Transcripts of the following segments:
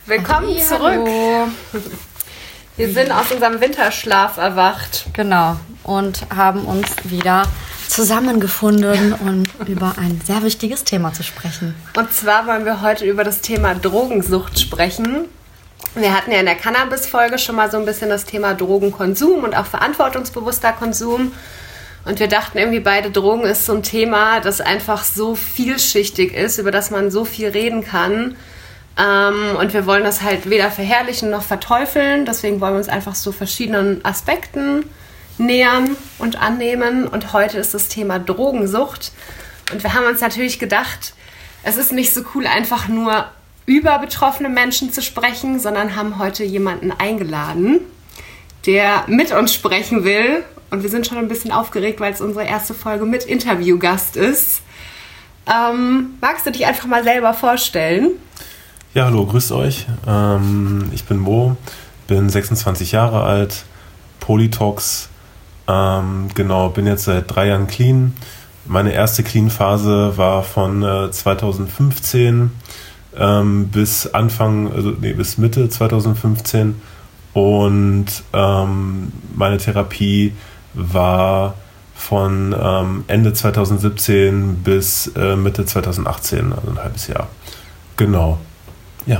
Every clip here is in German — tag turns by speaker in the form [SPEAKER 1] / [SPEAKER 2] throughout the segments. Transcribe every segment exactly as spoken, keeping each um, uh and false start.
[SPEAKER 1] Willkommen
[SPEAKER 2] Halli,
[SPEAKER 1] zurück.
[SPEAKER 2] Hallo.
[SPEAKER 1] Wir sind aus unserem Winterschlaf erwacht.
[SPEAKER 2] Genau. Und haben uns wieder zusammengefunden, um über ein sehr wichtiges Thema zu sprechen.
[SPEAKER 1] Und zwar wollen wir heute über das Thema Drogensucht sprechen. Wir hatten ja in der Cannabis-Folge schon mal so ein bisschen das Thema Drogenkonsum und auch verantwortungsbewusster Konsum. Und wir dachten irgendwie beide, Drogen ist so ein Thema, das einfach so vielschichtig ist, über das man so viel reden kann. Ähm, und wir wollen das halt weder verherrlichen noch verteufeln. Deswegen wollen wir uns einfach so verschiedenen Aspekten nähern und annehmen. Und heute ist das Thema Drogensucht. Und wir haben uns natürlich gedacht, es ist nicht so cool, einfach nur über betroffene Menschen zu sprechen, sondern haben heute jemanden eingeladen, der mit uns sprechen will. Und wir sind schon ein bisschen aufgeregt, weil es unsere erste Folge mit Interviewgast ist. Ähm, magst du dich einfach mal selber vorstellen?
[SPEAKER 3] Ja, hallo, grüßt euch. Ähm, ich bin Mo, bin sechsundzwanzig Jahre alt, Polytox, ähm, genau, bin jetzt seit drei Jahren clean. Meine erste Clean-Phase war von äh, zweitausendfünfzehn ähm, bis Anfang, also nee, bis Mitte zweitausendfünfzehn und ähm, meine Therapie war von ähm, Ende zweitausendsiebzehn bis äh, Mitte zweitausendachtzehn, also ein halbes Jahr. Genau. Ja.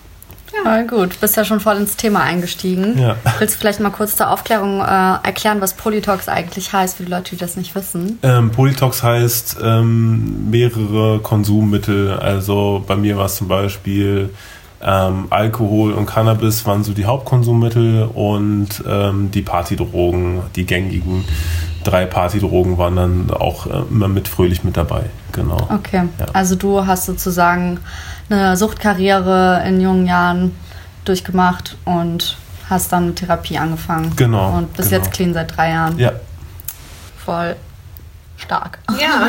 [SPEAKER 2] Ja, gut. Bist ja schon voll ins Thema eingestiegen.
[SPEAKER 3] Ja.
[SPEAKER 2] Willst du vielleicht mal kurz zur Aufklärung äh, erklären, was Polytox eigentlich heißt, für die Leute, die das nicht wissen?
[SPEAKER 3] Ähm, Polytox heißt ähm, mehrere Konsummittel. Also bei mir war es zum Beispiel ähm, Alkohol und Cannabis waren so die Hauptkonsummittel und ähm, die Partydrogen, die gängigen drei Partydrogen waren dann auch äh, immer mit fröhlich mit dabei. Genau.
[SPEAKER 2] Okay,
[SPEAKER 3] ja.
[SPEAKER 2] Also du hast sozusagen eine Suchtkarriere in jungen Jahren durchgemacht und hast dann mit Therapie angefangen.
[SPEAKER 3] Genau.
[SPEAKER 2] Und bist
[SPEAKER 3] genau.
[SPEAKER 2] jetzt clean seit drei Jahren.
[SPEAKER 3] Ja.
[SPEAKER 2] Voll stark.
[SPEAKER 1] Ja.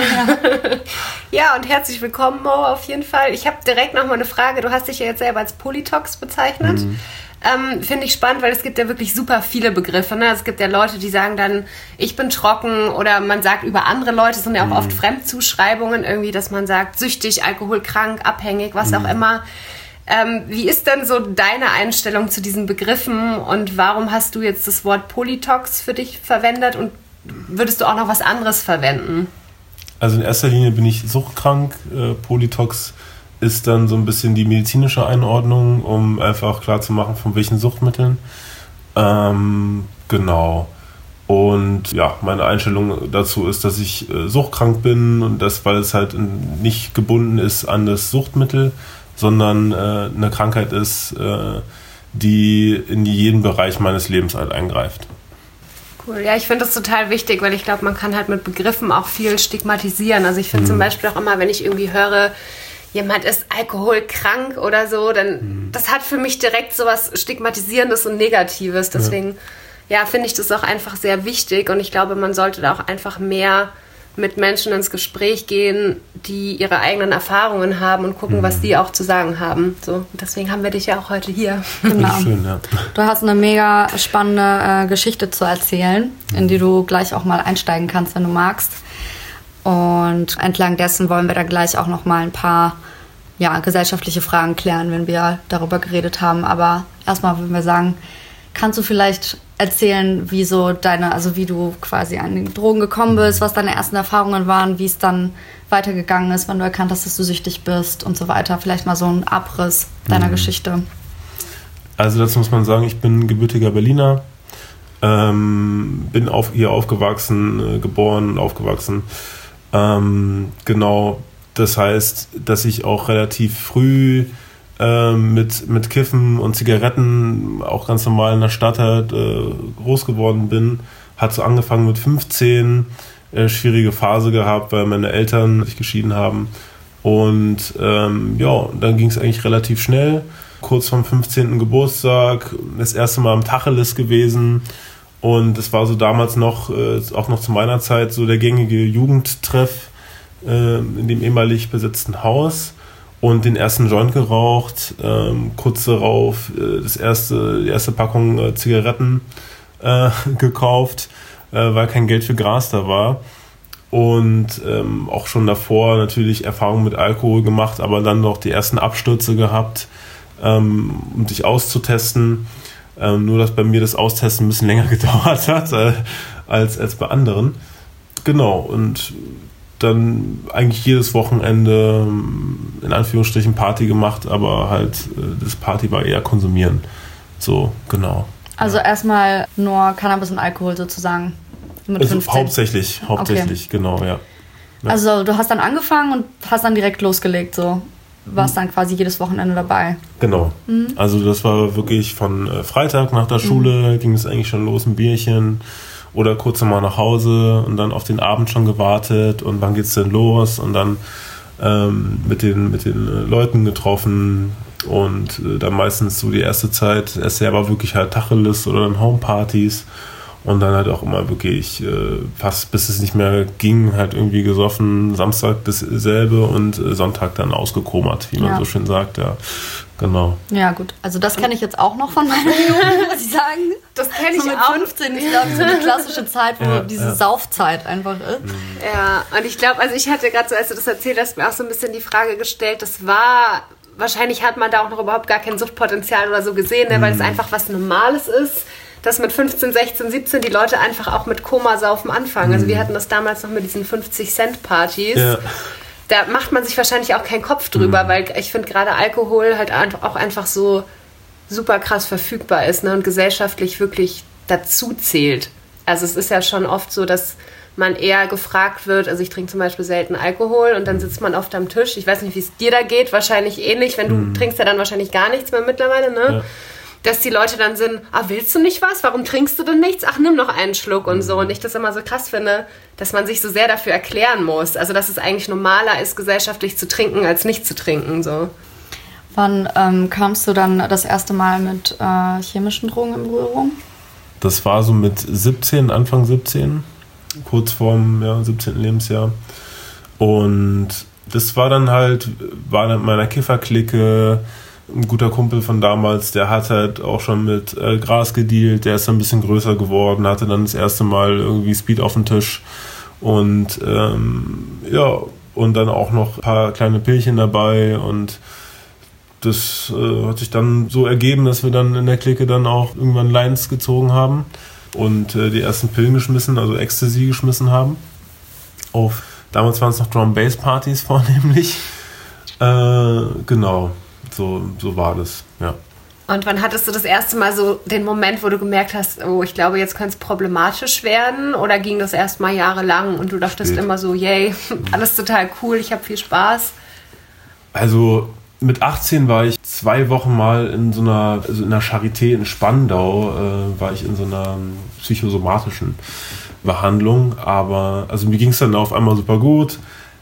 [SPEAKER 1] Ja, und herzlich willkommen, Mo, auf jeden Fall. Ich habe direkt noch mal eine Frage. Du hast dich ja jetzt selber als Polytox bezeichnet. Mhm. Ähm, finde ich spannend, weil es gibt ja wirklich super viele Begriffe. Ne? Es gibt ja Leute, die sagen dann, ich bin trocken, oder man sagt über andere Leute, es sind ja auch mm. oft Fremdzuschreibungen irgendwie, dass man sagt, süchtig, alkoholkrank, abhängig, was mm. auch immer. Ähm, wie ist denn so deine Einstellung zu diesen Begriffen und warum hast du jetzt das Wort Polytox für dich verwendet und würdest du auch noch was anderes verwenden?
[SPEAKER 3] Also in erster Linie bin ich suchtkrank, äh, Polytox ist dann so ein bisschen die medizinische Einordnung, um einfach klarzumachen, von welchen Suchtmitteln. Ähm, genau. Und ja, meine Einstellung dazu ist, dass ich äh, suchtkrank bin und das, weil es halt nicht gebunden ist an das Suchtmittel, sondern äh, eine Krankheit ist, äh, die in jeden Bereich meines Lebens halt eingreift.
[SPEAKER 1] Cool, ja, ich finde das total wichtig, weil ich glaube, man kann halt mit Begriffen auch viel stigmatisieren. Also ich finde mhm. zum Beispiel auch immer, wenn ich irgendwie höre, jemand ist alkoholkrank oder so, dann mhm. das hat für mich direkt so was Stigmatisierendes und Negatives. Deswegen, ja, ja finde ich das auch einfach sehr wichtig und ich glaube, man sollte da auch einfach mehr mit Menschen ins Gespräch gehen, die ihre eigenen Erfahrungen haben und gucken, mhm. was die auch zu sagen haben. So, und deswegen haben wir dich ja auch heute hier.
[SPEAKER 2] Genau.
[SPEAKER 3] Schön, ja.
[SPEAKER 2] Du hast eine mega spannende äh, Geschichte zu erzählen, mhm. in die du gleich auch mal einsteigen kannst, wenn du magst. Und entlang dessen wollen wir dann gleich auch noch mal ein paar ja, gesellschaftliche Fragen klären, wenn wir darüber geredet haben. Aber erstmal würden wir sagen, kannst du vielleicht erzählen, wie so deine, also wie du quasi an die Drogen gekommen bist, was deine ersten Erfahrungen waren, wie es dann weitergegangen ist, wenn du erkannt hast, dass du süchtig bist und so weiter. Vielleicht mal so ein Abriss deiner mhm. Geschichte.
[SPEAKER 3] Also dazu muss man sagen, ich bin gebürtiger Berliner, ähm, bin auf, hier aufgewachsen, äh, geboren und aufgewachsen. Ähm, genau, das heißt, dass ich auch relativ früh ähm, mit, mit Kiffen und Zigaretten auch ganz normal in der Stadt halt äh, groß geworden bin. Hat so angefangen mit fünfzehn, äh, schwierige Phase gehabt, weil meine Eltern sich geschieden haben. Und ähm, ja, dann ging es eigentlich relativ schnell. Kurz vorm fünfzehnten Geburtstag, das erste Mal am Tacheles gewesen. Und es war so damals noch, äh, auch noch zu meiner Zeit, so der gängige Jugendtreff äh, in dem ehemalig besetzten Haus und den ersten Joint geraucht, ähm, kurz darauf äh, das erste, die erste Packung äh, Zigaretten äh, gekauft, äh, weil kein Geld für Gras da war. Und ähm, auch schon davor natürlich Erfahrungen mit Alkohol gemacht, aber dann noch die ersten Abstürze gehabt, ähm, um dich auszutesten. Ähm, nur, dass bei mir das Austesten ein bisschen länger gedauert hat äh, als, als bei anderen. Genau, und dann eigentlich jedes Wochenende in Anführungsstrichen Party gemacht, aber halt das Party war eher konsumieren. So, genau.
[SPEAKER 2] Also ja. Erstmal nur Cannabis und Alkohol sozusagen mit
[SPEAKER 3] also
[SPEAKER 2] fünfzehn?
[SPEAKER 3] Hauptsächlich, hauptsächlich, okay. Genau, ja. ja.
[SPEAKER 2] Also du hast dann angefangen und hast dann direkt losgelegt, so. Warst dann quasi jedes Wochenende dabei.
[SPEAKER 3] Genau. Mhm. Also das war wirklich von äh, Freitag nach der Schule, mhm. ging es eigentlich schon los, ein Bierchen oder kurz nochmal nach Hause und dann auf den Abend schon gewartet und wann geht's denn los und dann ähm, mit den, mit den äh, Leuten getroffen und äh, dann meistens so die erste Zeit, das erste Jahr war wirklich halt Tacheles oder dann Homepartys und dann halt auch immer wirklich äh, fast bis es nicht mehr ging, halt irgendwie gesoffen, Samstag dasselbe und äh, Sonntag dann ausgekomert, wie man ja. so schön sagt, ja. Genau.
[SPEAKER 2] Ja, gut. Also das kenne ich jetzt auch noch von meiner Jugend, muss ich sagen.
[SPEAKER 1] Das kenne ich
[SPEAKER 2] so mit
[SPEAKER 1] auch.
[SPEAKER 2] fünfzehn ist, glaube ich, so eine klassische Zeit, wo
[SPEAKER 3] ja,
[SPEAKER 2] diese
[SPEAKER 3] ja.
[SPEAKER 2] Saufzeit einfach ist.
[SPEAKER 1] Ja, und ich glaube, also ich hatte gerade so, als du das erzählt hast, mir auch so ein bisschen die Frage gestellt, das war, wahrscheinlich hat man da auch noch überhaupt gar kein Suchtpotenzial oder so gesehen, ne, weil es einfach was Normales ist, dass mit fünfzehn, sechzehn, siebzehn die Leute einfach auch mit Komasaufen anfangen. Also wir hatten das damals noch mit diesen fünfzig-Cent-Partys. Ja. Da macht man sich wahrscheinlich auch keinen Kopf drüber, mhm. weil ich finde gerade Alkohol halt auch einfach so super krass verfügbar ist, ne, und gesellschaftlich wirklich dazu zählt. Also es ist ja schon oft so, dass man eher gefragt wird, also ich trinke zum Beispiel selten Alkohol und dann sitzt man oft am Tisch. Ich weiß nicht, wie es dir da geht, wahrscheinlich ähnlich, wenn du mhm. trinkst ja dann wahrscheinlich gar nichts mehr mittlerweile, ne? Ja. Dass die Leute dann sind, ah, willst du nicht was? Warum trinkst du denn nichts? Ach, nimm noch einen Schluck und so. Und ich das immer so krass finde, dass man sich so sehr dafür erklären muss. Also, dass es eigentlich normaler ist, gesellschaftlich zu trinken, als nicht zu trinken, so.
[SPEAKER 2] Wann ähm, kamst du dann das erste Mal mit äh, chemischen Drogen in Berührung?
[SPEAKER 3] Das war so mit siebzehn, Anfang siebzehn, kurz vorm ja, siebzehnten Lebensjahr. Und das war dann halt, war dann in meiner Kifferklicke. Ein guter Kumpel von damals, der hat halt auch schon mit äh, Gras gedealt, der ist dann ein bisschen größer geworden, hatte dann das erste Mal irgendwie Speed auf dem Tisch und ähm, ja, und dann auch noch ein paar kleine Pillchen dabei und das äh, hat sich dann so ergeben, dass wir dann in der Clique dann auch irgendwann Lines gezogen haben und äh, die ersten Pillen geschmissen, also Ecstasy geschmissen haben. Auf, damals waren es noch Drum-Bass-Partys vornehmlich. Äh, genau. So, so war das, ja.
[SPEAKER 1] Und wann hattest du das erste Mal so den Moment, wo du gemerkt hast, oh, ich glaube, jetzt könnte es problematisch werden? Oder ging das erst mal jahrelang und du dachtest Spät. immer so, yay, alles total cool, ich habe viel Spaß?
[SPEAKER 3] Also mit achtzehn war ich zwei Wochen mal in so einer, also in einer Charité in Spandau, äh, war ich in so einer psychosomatischen Behandlung. Aber also mir ging es dann auf einmal super gut,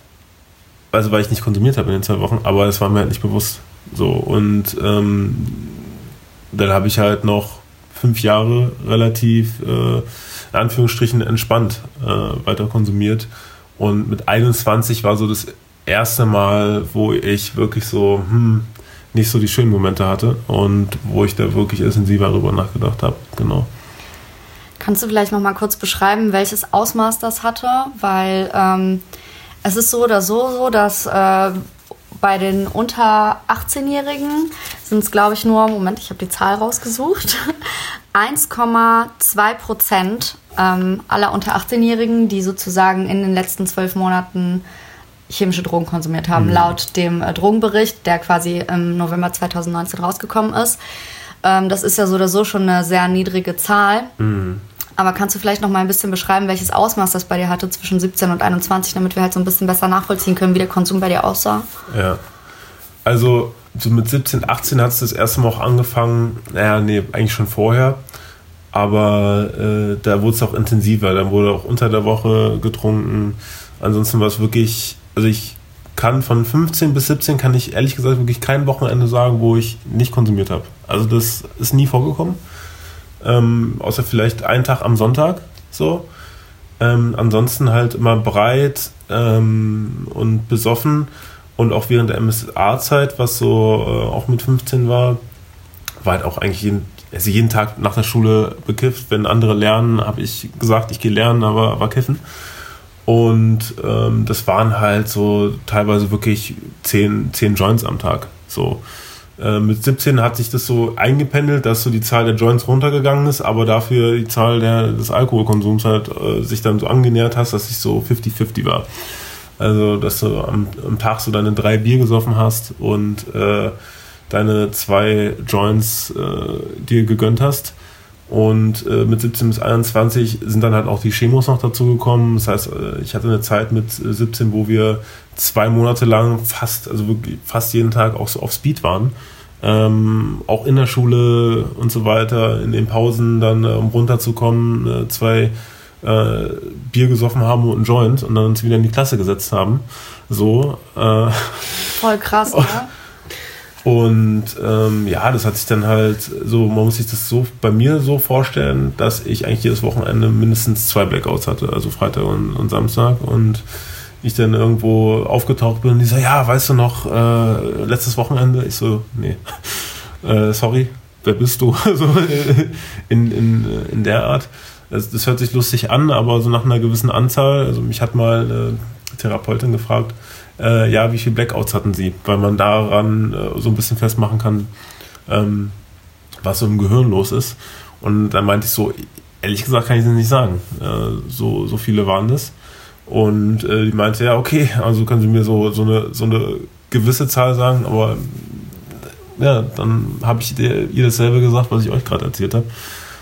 [SPEAKER 3] also weil ich nicht konsumiert habe in den zwei Wochen, aber es war mir halt nicht bewusst. So, und ähm, dann habe ich halt noch fünf Jahre relativ, äh, in Anführungsstrichen, entspannt äh, weiter konsumiert. Und mit einundzwanzig war so das erste Mal, wo ich wirklich so hm, nicht so die schönen Momente hatte und wo ich da wirklich intensiver darüber nachgedacht habe. Genau.
[SPEAKER 2] Kannst du vielleicht noch mal kurz beschreiben, welches Ausmaß das hatte? Weil ähm, es ist so oder so, so dass äh, bei den unter achtzehnjährigen sind es, glaube ich, nur, Moment, ich habe die Zahl rausgesucht, eins Komma zwei Prozent ähm, aller unter achtzehnjährigen, die sozusagen in den letzten zwölf Monaten chemische Drogen konsumiert haben, mhm. laut dem äh, Drogenbericht, der quasi im November zweitausendneunzehn rausgekommen ist. Ähm, das ist ja so oder so schon eine sehr niedrige Zahl. Mhm. Aber kannst du vielleicht noch mal ein bisschen beschreiben, welches Ausmaß das bei dir hatte zwischen siebzehn und einundzwanzig, damit wir halt so ein bisschen besser nachvollziehen können, wie der Konsum bei dir aussah?
[SPEAKER 3] Ja, also so mit siebzehn, achtzehn hat es das erste Mal auch angefangen, naja, nee, eigentlich schon vorher, aber äh, da wurde es auch intensiver, dann wurde auch unter der Woche getrunken, ansonsten war es wirklich, also ich kann von fünfzehn bis siebzehn, kann ich ehrlich gesagt wirklich kein Wochenende sagen, wo ich nicht konsumiert habe. Also das ist nie vorgekommen. Ähm, außer vielleicht einen Tag am Sonntag, so. Ähm, ansonsten halt immer breit ähm, und besoffen und auch während der M S A-Zeit, was so äh, auch mit fünfzehn war, war halt auch eigentlich jeden, also jeden Tag nach der Schule bekifft. Wenn andere lernen, habe ich gesagt, ich gehe lernen, aber war kiffen. Und ähm, das waren halt so teilweise wirklich zehn, zehn Joints am Tag, so. Äh, mit siebzehn hat sich das so eingependelt, dass so die Zahl der Joints runtergegangen ist, aber dafür die Zahl der, des Alkoholkonsums halt äh, sich dann so angenähert hast, dass es so fifty fifty war. Also, dass du am, am Tag so deine drei Bier gesoffen hast und äh, deine zwei Joints äh, dir gegönnt hast. Und äh, mit siebzehn bis einundzwanzig sind dann halt auch die Chemos noch dazu gekommen. Das heißt, äh, ich hatte eine Zeit mit siebzehn, wo wir zwei Monate lang fast, also wirklich fast jeden Tag auch so auf Speed waren. Ähm, auch in der Schule und so weiter, in den Pausen dann, äh, um runterzukommen, äh, zwei äh, Bier gesoffen haben und einen Joint und dann uns wieder in die Klasse gesetzt haben. So. Äh,
[SPEAKER 2] Voll krass, ne?
[SPEAKER 3] Und ähm, ja, das hat sich dann halt so, man muss sich das so bei mir so vorstellen, dass ich eigentlich jedes Wochenende mindestens zwei Blackouts hatte, also Freitag und, und Samstag, und ich dann irgendwo aufgetaucht bin und die so, ja, weißt du noch, äh, letztes Wochenende? Ich so, nee, äh, sorry, wer bist du? So in, in, in der Art. Das, das hört sich lustig an, aber so nach einer gewissen Anzahl, also mich hat mal eine Therapeutin gefragt, Äh, ja, wie viele Blackouts hatten sie? Weil man daran äh, so ein bisschen festmachen kann, ähm, was so im Gehirn los ist. Und dann meinte ich so, ehrlich gesagt kann ich es nicht sagen. Äh, so, so viele waren das. Und äh, die meinte, ja, okay, also können Sie mir so, so, eine, so eine gewisse Zahl sagen, aber ja, dann habe ich ihr, ihr dasselbe gesagt, was ich euch gerade erzählt habe.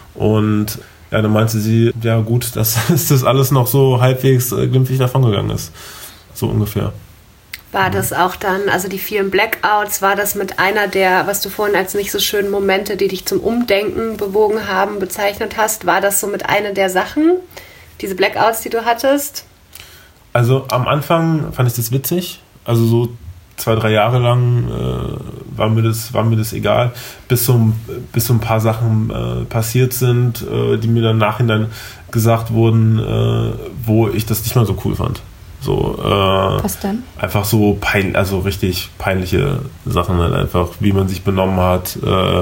[SPEAKER 3] Und ja, dann meinte sie, ja gut, dass das alles noch so halbwegs äh, glimpflich davongegangen ist. So ungefähr.
[SPEAKER 1] War das auch dann, also die vielen Blackouts, war das mit einer der, was du vorhin als nicht so schönen Momente, die dich zum Umdenken bewogen haben, bezeichnet hast, war das so mit einer der Sachen, diese Blackouts, die du hattest?
[SPEAKER 3] Also am Anfang fand ich das witzig, also so zwei, drei Jahre lang äh, war, mir das, war mir das egal, bis so, bis so ein paar Sachen äh, passiert sind, äh, die mir dann im Nachhinein gesagt wurden, äh, wo ich das nicht mal so cool fand. So, äh,
[SPEAKER 2] was denn?
[SPEAKER 3] Einfach so pein, also richtig peinliche Sachen halt einfach, wie man sich benommen hat. Äh,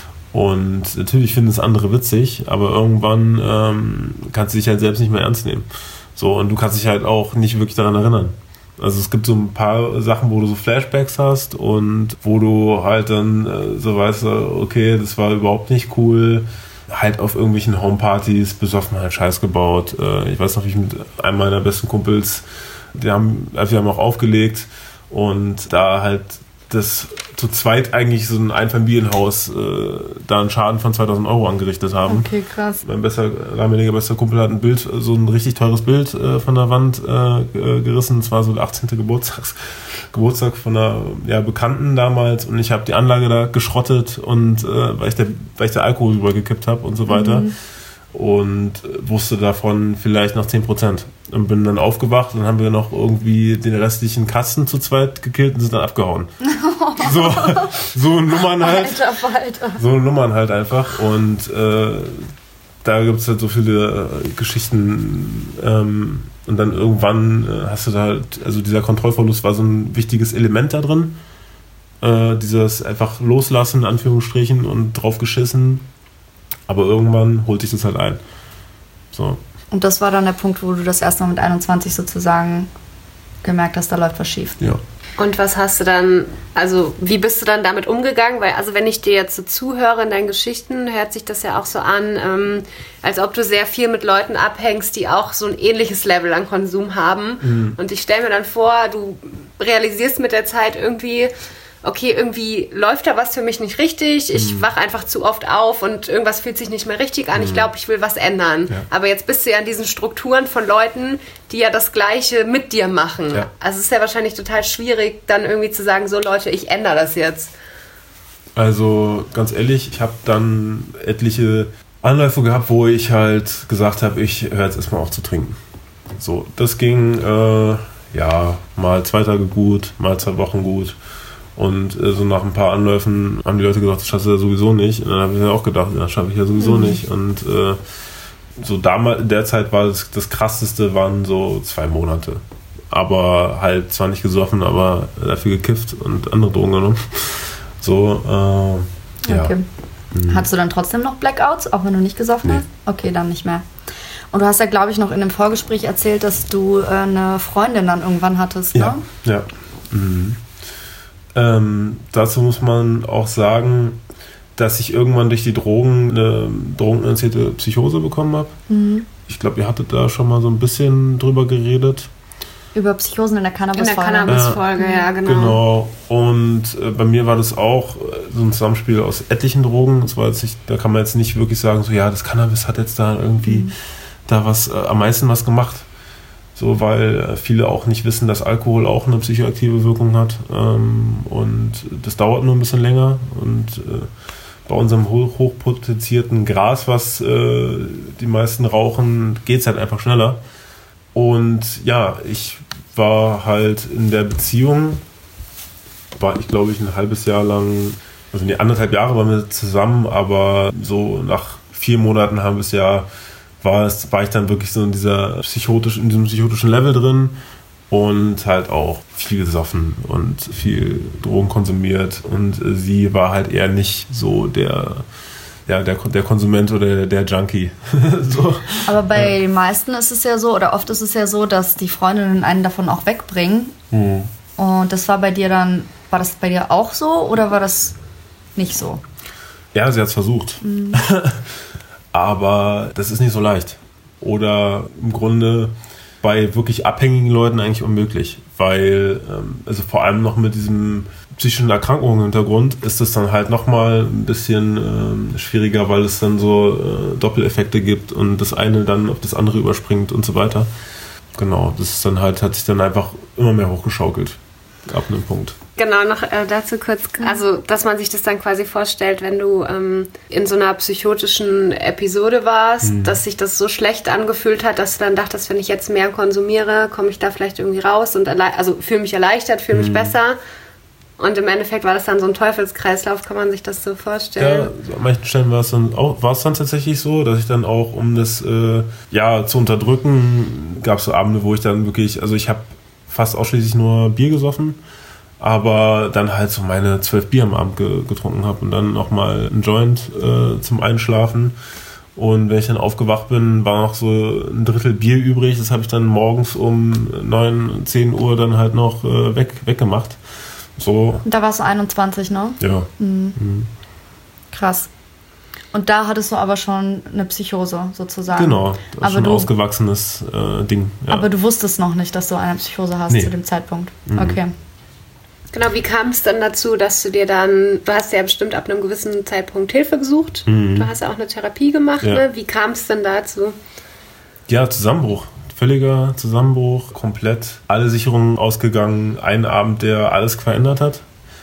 [SPEAKER 3] und natürlich finden es andere witzig, aber irgendwann ähm, kannst du dich halt selbst nicht mehr ernst nehmen. So, und du kannst dich halt auch nicht wirklich daran erinnern. Also es gibt so ein paar Sachen, wo du so Flashbacks hast und wo du halt dann äh, so weißt, okay, das war überhaupt nicht cool. Halt auf irgendwelchen Homepartys besoffen, halt Scheiß gebaut. Äh, ich weiß noch, wie ich mit einem meiner besten Kumpels, die haben, also wir haben auch aufgelegt und da halt das zu zweit eigentlich so ein Einfamilienhaus äh, da einen Schaden von zweitausend Euro angerichtet haben.
[SPEAKER 2] Okay, krass.
[SPEAKER 3] Mein bester, damaliger bester Kumpel hat ein Bild, so ein richtig teures Bild äh, von der Wand äh, gerissen. Das war so der achtzehnte Geburtstags, Geburtstag von einer ja, Bekannten damals und ich habe die Anlage da geschrottet und äh, weil, ich der, weil ich der Alkohol übergekippt habe und so weiter. Mhm. Und wusste davon vielleicht noch zehn Prozent. Und bin dann aufgewacht und dann haben wir noch irgendwie den restlichen Kasten zu zweit gekillt und sind dann abgehauen. so, so Nummern halt.
[SPEAKER 2] Alter, Alter.
[SPEAKER 3] So Nummern halt einfach. Und äh, da gibt es halt so viele äh, Geschichten. Ähm, und dann irgendwann äh, hast du da halt, also dieser Kontrollverlust war so ein wichtiges Element da drin. Äh, dieses einfach loslassen, in Anführungsstrichen, und drauf geschissen. Aber irgendwann holt sich das halt ein. So.
[SPEAKER 2] Und das war dann der Punkt, wo du das erste Mal mit einundzwanzig sozusagen gemerkt hast, da läuft was schief.
[SPEAKER 3] Ja.
[SPEAKER 1] Und was hast du dann, also wie bist du dann damit umgegangen? Weil, also wenn ich dir jetzt so zuhöre in deinen Geschichten, hört sich das ja auch so an, ähm, als ob du sehr viel mit Leuten abhängst, die auch so ein ähnliches Level an Konsum haben. Mhm. Und ich stelle mir dann vor, du realisierst mit der Zeit irgendwie, okay, irgendwie läuft da was für mich nicht richtig, ich mhm. wache einfach zu oft auf und irgendwas fühlt sich nicht mehr richtig an, mhm. ich glaube, ich will was ändern. Ja. Aber jetzt bist du ja in diesen Strukturen von Leuten, die ja das Gleiche mit dir machen. Ja. Also es ist ja wahrscheinlich total schwierig, dann irgendwie zu sagen, so Leute, ich ändere das jetzt.
[SPEAKER 3] Also ganz ehrlich, ich habe dann etliche Anläufe gehabt, wo ich halt gesagt habe, ich höre jetzt erstmal auf zu trinken. So, das ging äh, ja mal zwei Tage gut, mal zwei Wochen gut. Und äh, so nach ein paar Anläufen haben die Leute gesagt, das schaffst du ja sowieso nicht. Und dann habe ich mir auch gedacht, das schaffe ich ja sowieso mhm. nicht. Und äh, so damals, in der Zeit war das, das krasseste, waren so zwei Monate. Aber halt zwar nicht gesoffen, aber dafür gekifft und andere Drogen genommen. So, äh, ja.
[SPEAKER 2] Okay. Mhm. Hattest du dann trotzdem noch Blackouts, auch wenn du nicht gesoffen
[SPEAKER 3] nee.
[SPEAKER 2] hast? Okay, dann nicht mehr. Und du hast ja, glaube ich, noch in dem Vorgespräch erzählt, dass du äh, eine Freundin dann irgendwann hattest, ne?
[SPEAKER 3] Ja, ja. Mhm. Ähm, dazu muss man auch sagen, dass ich irgendwann durch die Drogen eine drogeninduzierte Psychose bekommen habe. Mhm. Ich glaube, ihr hattet da schon mal so ein bisschen drüber geredet.
[SPEAKER 2] Über Psychosen in der Cannabis-Folge.
[SPEAKER 1] In der Cannabis-Folge, ja, ja, genau.
[SPEAKER 3] Genau. Und äh, bei mir war das auch so ein Zusammenspiel aus etlichen Drogen. Das war jetzt nicht, da kann man jetzt nicht wirklich sagen, so ja, das Cannabis hat jetzt da irgendwie mhm. da was äh, am meisten was gemacht. So, weil äh, viele auch nicht wissen, dass Alkohol auch eine psychoaktive Wirkung hat. Ähm, und das dauert nur ein bisschen länger. Und äh, bei unserem hoch, hochpotenzierten Gras, was äh, die meisten rauchen, geht es halt einfach schneller. Und ja, ich war halt in der Beziehung, war ich glaube ich ein halbes Jahr lang, also nee, anderthalb Jahre waren wir zusammen, aber so nach vier Monaten, ein halbes Jahr war, es, war ich dann wirklich so in, dieser psychotischen, in diesem psychotischen Level drin und halt auch viel gesoffen und viel Drogen konsumiert und sie war halt eher nicht so der... Ja, der, der Konsument oder der Junkie. So.
[SPEAKER 2] Aber bei ja. den meisten ist es ja so, oder oft ist es ja so, dass die Freundinnen einen davon auch wegbringen. Mhm. Und das war bei dir dann, war das bei dir auch so oder war das nicht so?
[SPEAKER 3] Ja, sie hat es versucht. Mhm. Aber das ist nicht so leicht. Oder im Grunde bei wirklich abhängigen Leuten eigentlich unmöglich. Weil, also vor allem noch mit diesem psychischen Erkrankungen im Hintergrund ist es dann halt nochmal ein bisschen äh, schwieriger, weil es dann so äh, Doppeleffekte gibt und das eine dann auf das andere überspringt und so weiter. Genau, das ist dann halt, hat sich dann einfach immer mehr hochgeschaukelt ab einem Punkt.
[SPEAKER 1] Genau, noch äh, dazu kurz, also dass man sich das dann quasi vorstellt, wenn du ähm, in so einer psychotischen Episode warst, mhm. dass sich das so schlecht angefühlt hat, dass du dann dachtest, wenn ich jetzt mehr konsumiere, komme ich da vielleicht irgendwie raus und erle- also fühle mich erleichtert, fühle mich mhm. besser. Und im Endeffekt war das dann so ein Teufelskreislauf, kann man sich das so vorstellen?
[SPEAKER 3] Ja, so an manchen Stellen war es dann auch, war es dann tatsächlich so, dass ich dann auch, um das äh, ja zu unterdrücken, gab es so Abende, wo ich dann wirklich, also ich habe fast ausschließlich nur Bier gesoffen, aber dann halt so meine zwölf Bier am Abend ge- getrunken habe und dann nochmal ein Joint äh, zum Einschlafen. Und wenn ich dann aufgewacht bin, war noch so ein Drittel Bier übrig. Das habe ich dann morgens um neun, zehn Uhr dann halt noch äh, weg, weggemacht. So.
[SPEAKER 2] Da warst du einundzwanzig, ne?
[SPEAKER 3] Ja.
[SPEAKER 2] Mhm. Mhm. Krass. Und da hattest du aber schon eine Psychose sozusagen.
[SPEAKER 3] Genau, das ist
[SPEAKER 2] aber
[SPEAKER 3] schon ein
[SPEAKER 2] du,
[SPEAKER 3] ausgewachsenes äh, Ding. Ja.
[SPEAKER 2] Aber du wusstest noch nicht, dass du eine Psychose hast nee. zu dem Zeitpunkt. Mhm. Okay.
[SPEAKER 1] Genau, wie kam es dann dazu, dass du dir dann, du hast ja bestimmt ab einem gewissen Zeitpunkt Hilfe gesucht. Mhm. Du hast ja auch eine Therapie gemacht, ja. ne? Wie kam es denn dazu?
[SPEAKER 3] Ja, Zusammenbruch. Völliger Zusammenbruch, komplett alle Sicherungen ausgegangen, ein Abend, der alles verändert hat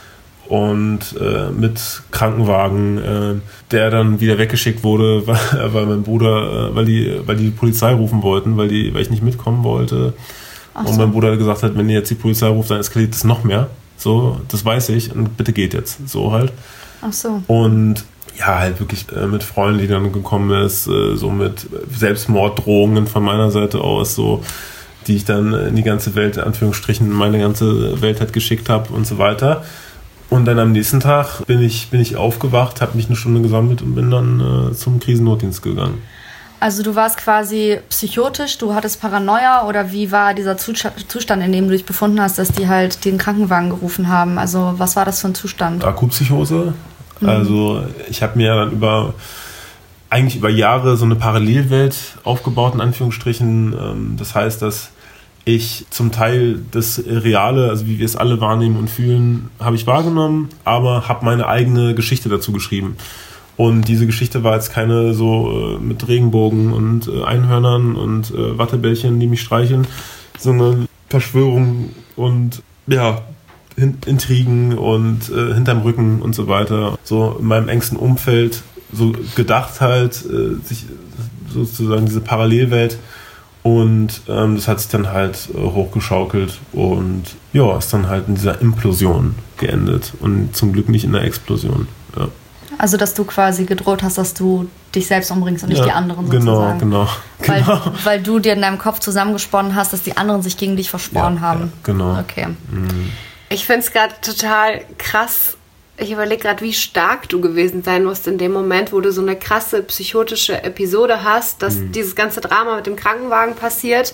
[SPEAKER 3] und äh, mit Krankenwagen, äh, der dann wieder weggeschickt wurde, weil, weil mein Bruder, äh, weil die, weil die Polizei rufen wollten, weil die, weil ich nicht mitkommen wollte. Ach und so. Mein Bruder gesagt hat, wenn ihr jetzt die Polizei ruft, dann eskaliert es noch mehr. So, das weiß ich und bitte geht jetzt. So halt.
[SPEAKER 2] Ach so.
[SPEAKER 3] Und ja, halt wirklich äh, mit Freunden, die dann gekommen ist, äh, so mit Selbstmorddrohungen von meiner Seite aus, so, die ich dann in die ganze Welt, in Anführungsstrichen, meine ganze Welt halt geschickt habe und so weiter. Und dann am nächsten Tag bin ich, bin ich aufgewacht, habe mich eine Stunde gesammelt und bin dann äh, zum Krisennotdienst gegangen.
[SPEAKER 2] Also du warst quasi psychotisch, du hattest Paranoia oder wie war dieser Zustand, in dem du dich befunden hast, dass die halt den Krankenwagen gerufen haben? Also was war das für ein Zustand?
[SPEAKER 3] Akutpsychose. Also ich habe mir dann über eigentlich über Jahre so eine Parallelwelt aufgebaut, in Anführungsstrichen. Das heißt, dass ich zum Teil das Reale, also wie wir es alle wahrnehmen und fühlen, habe ich wahrgenommen, aber habe meine eigene Geschichte dazu geschrieben. Und diese Geschichte war jetzt keine so mit Regenbogen und Einhörnern und Wattebällchen, die mich streicheln, sondern Verschwörung und ja, Intrigen und äh, hinterm Rücken und so weiter. So in meinem engsten Umfeld so gedacht halt, äh, sich sozusagen diese Parallelwelt und ähm, das hat sich dann halt äh, hochgeschaukelt und ja, ist dann halt in dieser Implosion geendet und zum Glück nicht in der Explosion. Ja.
[SPEAKER 2] Also, dass du quasi gedroht hast, dass du dich selbst umbringst und nicht
[SPEAKER 3] ja,
[SPEAKER 2] die anderen
[SPEAKER 3] genau,
[SPEAKER 2] sozusagen.
[SPEAKER 3] Genau,
[SPEAKER 2] weil,
[SPEAKER 3] genau.
[SPEAKER 2] Weil du dir in deinem Kopf zusammengesponnen hast, dass die anderen sich gegen dich verschworen
[SPEAKER 3] ja,
[SPEAKER 2] haben.
[SPEAKER 3] Ja, genau.
[SPEAKER 2] Okay.
[SPEAKER 3] Mhm.
[SPEAKER 1] Ich finde es gerade total krass. Ich überlege gerade, wie stark du gewesen sein musst in dem Moment, wo du so eine krasse psychotische Episode hast, dass mhm. dieses ganze Drama mit dem Krankenwagen passiert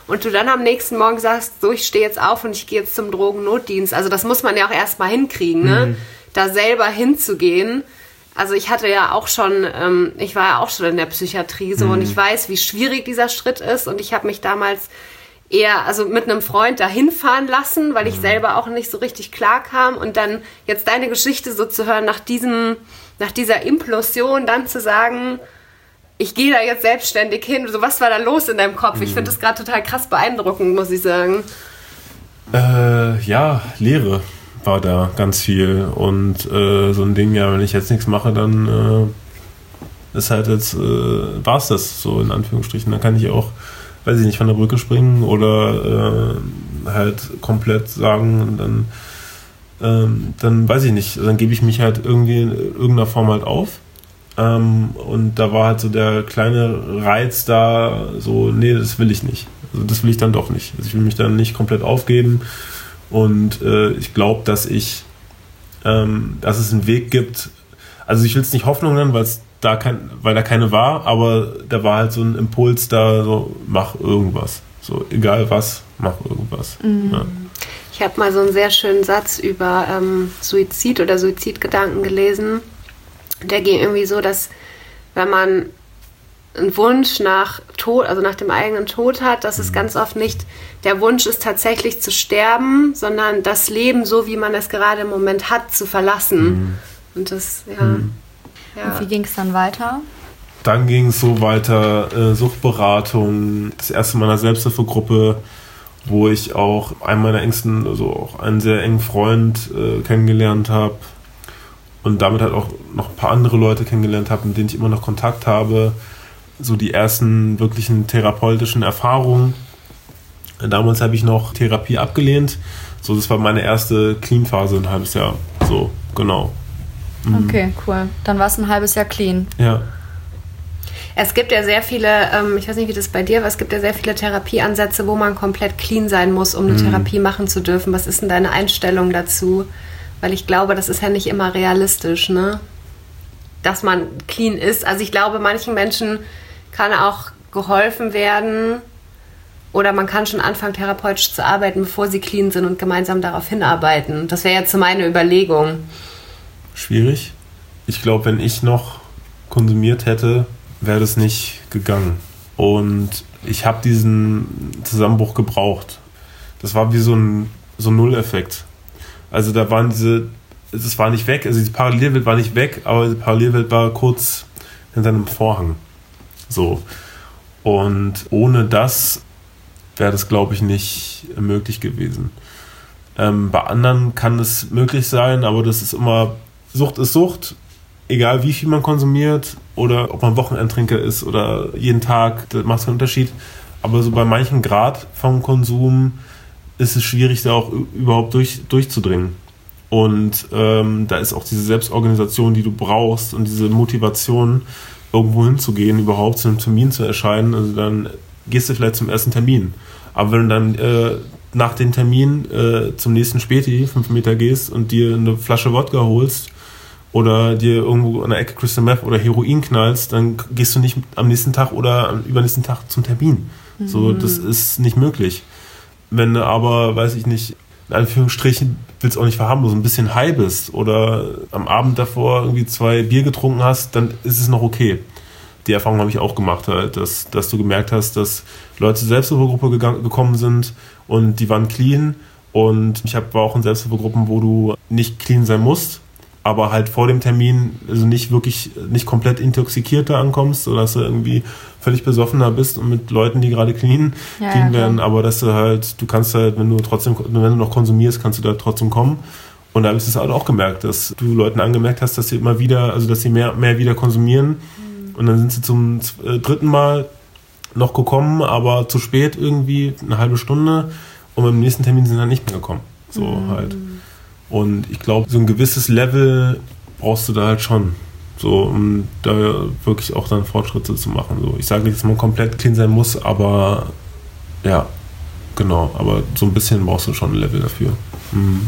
[SPEAKER 1] und du dann am nächsten Morgen sagst, so, ich stehe jetzt auf und ich gehe jetzt zum Drogennotdienst. Also das muss man ja auch erstmal hinkriegen, ne? Mhm. Da selber hinzugehen. Also ich hatte ja auch schon, ähm, ich war ja auch schon in der Psychiatrie so, mhm. und ich weiß, wie schwierig dieser Schritt ist, und ich habe mich damals eher, also mit einem Freund dahin fahren lassen, weil ich mhm. selber auch nicht so richtig klar kam, und dann jetzt deine Geschichte so zu hören, nach diesem, nach dieser Implosion dann zu sagen, ich gehe da jetzt selbstständig hin. So, was war da los in deinem Kopf? Mhm. Ich finde das gerade total krass beeindruckend, muss ich sagen.
[SPEAKER 3] Äh, ja, Lehre war da ganz viel. Und äh, so ein Ding, ja, wenn ich jetzt nichts mache, dann äh, ist halt jetzt, äh, war es das so in Anführungsstrichen. Dann kann ich auch, weiß ich nicht, von der Brücke springen oder äh, halt komplett sagen, dann, ähm, dann weiß ich nicht, dann gebe ich mich halt irgendwie in irgendeiner Form halt auf. Ähm, und da war halt so der kleine Reiz da, so, nee, das will ich nicht. Also das will ich dann doch nicht. Also ich will mich dann nicht komplett aufgeben, und äh, ich glaube, dass ich, ähm, dass es einen Weg gibt, also ich will es nicht Hoffnung nennen, weil es da kein, weil da keine war, aber da war halt so ein Impuls da, so, mach irgendwas. So, egal was, mach irgendwas. Mhm. Ja.
[SPEAKER 1] Ich habe mal so einen sehr schönen Satz über ähm, Suizid oder Suizidgedanken gelesen. Der ging irgendwie so, dass wenn man einen Wunsch nach Tod, also nach dem eigenen Tod hat, dass es ganz oft nicht der Wunsch ist, tatsächlich zu sterben, sondern das Leben, so wie man es gerade im Moment hat, zu verlassen. Mhm. Und das, ja. Mhm.
[SPEAKER 2] ja. Und wie ging es dann weiter?
[SPEAKER 3] Dann ging es so weiter, äh, Suchtberatung, das erste Mal in einer Selbsthilfegruppe, wo ich auch einen meiner engsten, also auch einen sehr engen Freund äh, kennengelernt habe. Und damit halt auch noch ein paar andere Leute kennengelernt habe, mit denen ich immer noch Kontakt habe. So die ersten wirklichen therapeutischen Erfahrungen. Damals habe ich noch Therapie abgelehnt. So, das war meine erste Clean-Phase, ein halbes Jahr. So, genau.
[SPEAKER 2] Mhm. Okay, cool. Dann war es ein halbes Jahr clean.
[SPEAKER 3] Ja.
[SPEAKER 1] Es gibt ja sehr viele, ähm, ich weiß nicht, wie das bei dir war, es gibt ja sehr viele Therapieansätze, wo man komplett clean sein muss, um eine mhm. Therapie machen zu dürfen. Was ist denn deine Einstellung dazu? Weil ich glaube, das ist ja nicht immer realistisch, ne? Dass man clean ist. Also ich glaube, manchen Menschen kann auch geholfen werden, oder man kann schon anfangen, therapeutisch zu arbeiten, bevor sie clean sind, und gemeinsam darauf hinarbeiten. Das wäre jetzt so meine Überlegung.
[SPEAKER 3] Schwierig. Ich glaube, wenn ich noch konsumiert hätte, wäre das nicht gegangen. Und ich habe diesen Zusammenbruch gebraucht. Das war wie so ein, so ein Nulleffekt. Also da waren diese, es war nicht weg, also die Parallelwelt war nicht weg, aber die Parallelwelt war kurz hinter einem Vorhang. So. Und ohne das wäre das, glaube ich, nicht möglich gewesen. Ähm, bei anderen kann es möglich sein, aber das ist immer, Sucht ist Sucht, egal wie viel man konsumiert oder ob man Wochenendtrinker ist oder jeden Tag, das macht keinen Unterschied. Aber so bei manchem Grad vom Konsum ist es schwierig, da auch überhaupt durch, durchzudringen. Und ähm, da ist auch diese Selbstorganisation, die du brauchst, und diese Motivation, irgendwo hinzugehen, überhaupt zu einem Termin zu erscheinen. Also dann gehst du vielleicht zum ersten Termin. Aber wenn du dann äh, nach dem Termin äh, zum nächsten Späti, fünf Meter gehst und dir eine Flasche Wodka holst oder dir irgendwo an der Ecke Crystal Meth oder Heroin knallst, dann gehst du nicht am nächsten Tag oder am übernächsten Tag zum Termin. Mhm. So, das ist nicht möglich. Wenn du aber, weiß ich nicht, in Anführungsstrichen, willst auch nicht verharmlosen, ein bisschen high bist oder am Abend davor irgendwie zwei Bier getrunken hast, dann ist es noch okay. Die Erfahrung habe ich auch gemacht, halt, dass, dass du gemerkt hast, dass Leute zur Selbsthilfegruppe gegangen, gekommen sind und die waren clean, und ich habe war auch in Selbsthilfegruppen, wo du nicht clean sein musst, aber halt vor dem Termin, also nicht wirklich, nicht komplett intoxikiert da ankommst, sodass du irgendwie völlig besoffener bist und mit Leuten, die gerade clean, ja, clean ja, werden, aber dass du halt, du kannst halt, wenn du trotzdem, wenn du noch konsumierst, kannst du da trotzdem kommen. Und da habe ich es halt auch gemerkt, dass du Leuten angemerkt hast, dass sie immer wieder, also dass sie mehr, mehr wieder konsumieren. Mhm. Und dann sind sie zum dritten Mal noch gekommen, aber zu spät irgendwie, eine halbe Stunde. Und beim nächsten Termin sind sie dann nicht mehr gekommen. So mhm. halt. Und ich glaube, so ein gewisses Level brauchst du da halt schon, so, um da wirklich auch dann Fortschritte zu machen. So, ich sage nicht, dass man komplett clean sein muss, aber ja, genau. Aber so ein bisschen brauchst du schon ein Level dafür. Mhm.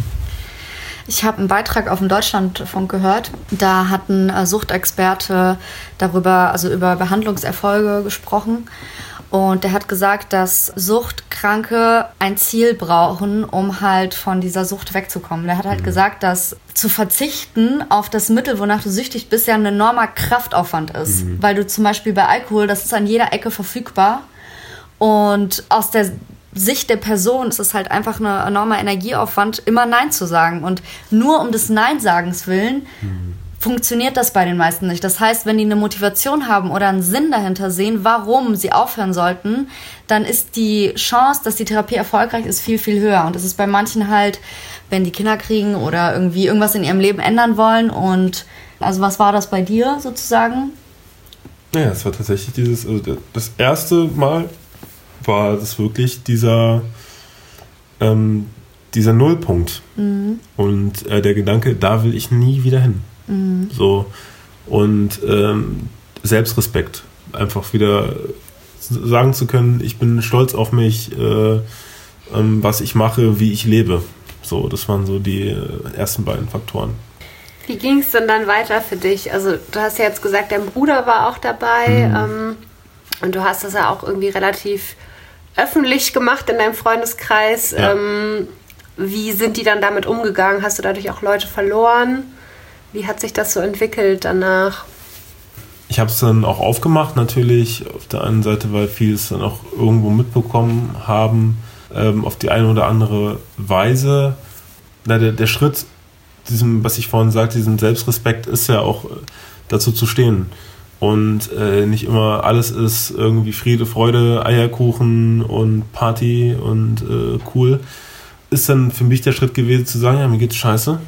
[SPEAKER 2] Ich habe einen Beitrag auf dem Deutschlandfunk gehört. Da hat ein Suchtexperte darüber, also über Behandlungserfolge gesprochen. Und der hat gesagt, dass Suchtkranke ein Ziel brauchen, um halt von dieser Sucht wegzukommen. Der hat halt mhm. gesagt, dass zu verzichten auf das Mittel, wonach du süchtig bist, ja ein enormer Kraftaufwand ist. Mhm. Weil du zum Beispiel bei Alkohol, das ist an jeder Ecke verfügbar. Und aus der Sicht der Person ist es halt einfach ein enormer Energieaufwand, immer Nein zu sagen. Und nur um des Nein-Sagens willen mhm. funktioniert das bei den meisten nicht. Das heißt, wenn die eine Motivation haben oder einen Sinn dahinter sehen, warum sie aufhören sollten, dann ist die Chance, dass die Therapie erfolgreich ist, viel, viel höher. Und das ist bei manchen halt, wenn die Kinder kriegen oder irgendwie irgendwas in ihrem Leben ändern wollen. Und also was war das bei dir sozusagen?
[SPEAKER 3] Naja, es war tatsächlich dieses, also das erste Mal war das wirklich dieser, ähm, dieser Nullpunkt. Mhm. Und äh, der Gedanke, da will ich nie wieder hin. Mhm. So. Und ähm, Selbstrespekt. Einfach wieder sagen zu können, ich bin stolz auf mich, äh, ähm, was ich mache, wie ich lebe. So, das waren so die äh, ersten beiden Faktoren.
[SPEAKER 1] Wie ging es denn dann weiter für dich? Also du hast ja jetzt gesagt, dein Bruder war auch dabei mhm. ähm, und du hast das ja auch irgendwie relativ öffentlich gemacht in deinem Freundeskreis. Ja. Ähm, wie sind die dann damit umgegangen? Hast du dadurch auch Leute verloren? Wie hat sich das so entwickelt danach?
[SPEAKER 3] Ich habe es dann auch aufgemacht, natürlich. Auf der einen Seite, weil viele es dann auch irgendwo mitbekommen haben, ähm, auf die eine oder andere Weise. Na, der, der Schritt, diesem, was ich vorhin sagte, diesem Selbstrespekt, ist ja auch dazu zu stehen. Und äh, nicht immer alles ist irgendwie Friede, Freude, Eierkuchen und Party und äh, cool. Ist dann für mich der Schritt gewesen zu sagen, ja, mir geht's scheiße.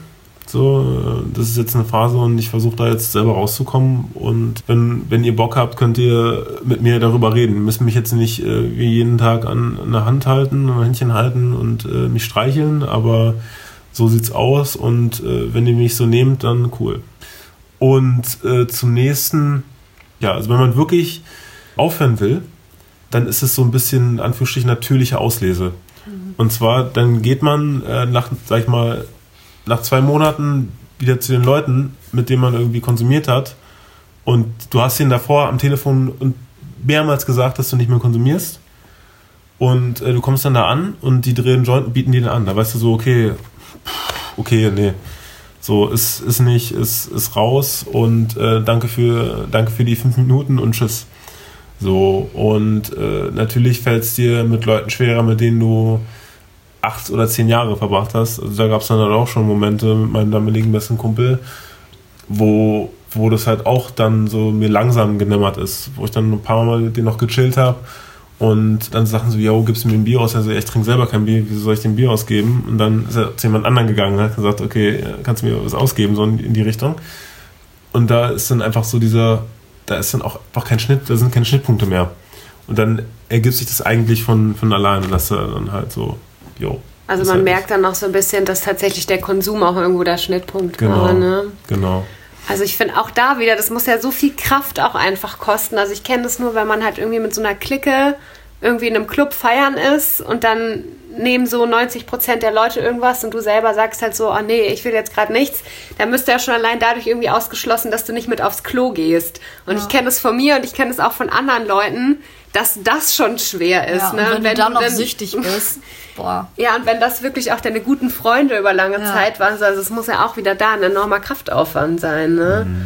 [SPEAKER 3] So, das ist jetzt eine Phase und ich versuche da jetzt selber rauszukommen. Und wenn, wenn ihr Bock habt, könnt ihr mit mir darüber reden. Ihr müsst mich jetzt nicht äh, wie jeden Tag an, an der Hand halten, ein Händchen halten und äh, mich streicheln, aber so sieht's aus und äh, wenn ihr mich so nehmt, dann cool. Und äh, zum nächsten, ja, also wenn man wirklich aufhören will, dann ist es so ein bisschen, in Anführungsstrichen, natürliche Auslese. Mhm. Und zwar, dann geht man äh, nach, sag ich mal, nach zwei Monaten wieder zu den Leuten, mit denen man irgendwie konsumiert hat. Und du hast ihnen davor am Telefon und mehrmals gesagt, dass du nicht mehr konsumierst. Und äh, du kommst dann da an und die drehen Joint und bieten dir den an. Da weißt du so, okay, okay, nee. So, ist, ist nicht, ist, ist raus und äh, danke für, danke für die fünf Minuten und tschüss. So, und äh, natürlich fällt es dir mit Leuten schwerer, mit denen du acht oder zehn Jahre verbracht hast. Also da gab es dann halt auch schon Momente mit meinem damaligen besten Kumpel, wo, wo das halt auch dann so mir langsam genämmert ist, wo ich dann ein paar Mal mit denen noch gechillt habe und dann sagten so, yo, gibst du mir ein Bier aus? Also ich trinke selber kein Bier, wieso soll ich dem Bier ausgeben? Und dann ist er zu jemand anderen gegangen und hat gesagt, okay, kannst du mir was ausgeben, so in die Richtung. Und da ist dann einfach so dieser, da ist dann auch einfach kein Schnitt, da sind keine Schnittpunkte mehr. Und dann ergibt sich das eigentlich von, von alleine, dass er dann halt so, jo.
[SPEAKER 1] Also man halt merkt dann noch so ein bisschen, dass tatsächlich der Konsum auch irgendwo der Schnittpunkt
[SPEAKER 3] genau,
[SPEAKER 1] war, ne?
[SPEAKER 3] Genau.
[SPEAKER 1] Also ich finde auch da wieder, das muss ja so viel Kraft auch einfach kosten. Also ich kenne das nur, wenn man halt irgendwie mit so einer Clique irgendwie in einem Club feiern ist und dann nehmen so neunzig Prozent der Leute irgendwas und du selber sagst halt so, oh nee, ich will jetzt gerade nichts, dann müsste ja schon allein dadurch irgendwie ausgeschlossen, dass du nicht mit aufs Klo gehst. Und ja. ich kenne das von mir und ich kenne es auch von anderen Leuten, dass das schon schwer ist.
[SPEAKER 2] Ja, und
[SPEAKER 1] ne?
[SPEAKER 2] wenn,
[SPEAKER 1] und wenn
[SPEAKER 2] du dann
[SPEAKER 1] du
[SPEAKER 2] noch
[SPEAKER 1] dann,
[SPEAKER 2] süchtig bist, boah.
[SPEAKER 1] Ja, und wenn das wirklich auch deine guten Freunde über lange ja. Zeit waren, also es muss ja auch wieder da ein enormer Kraftaufwand sein. Ne?
[SPEAKER 3] Mhm.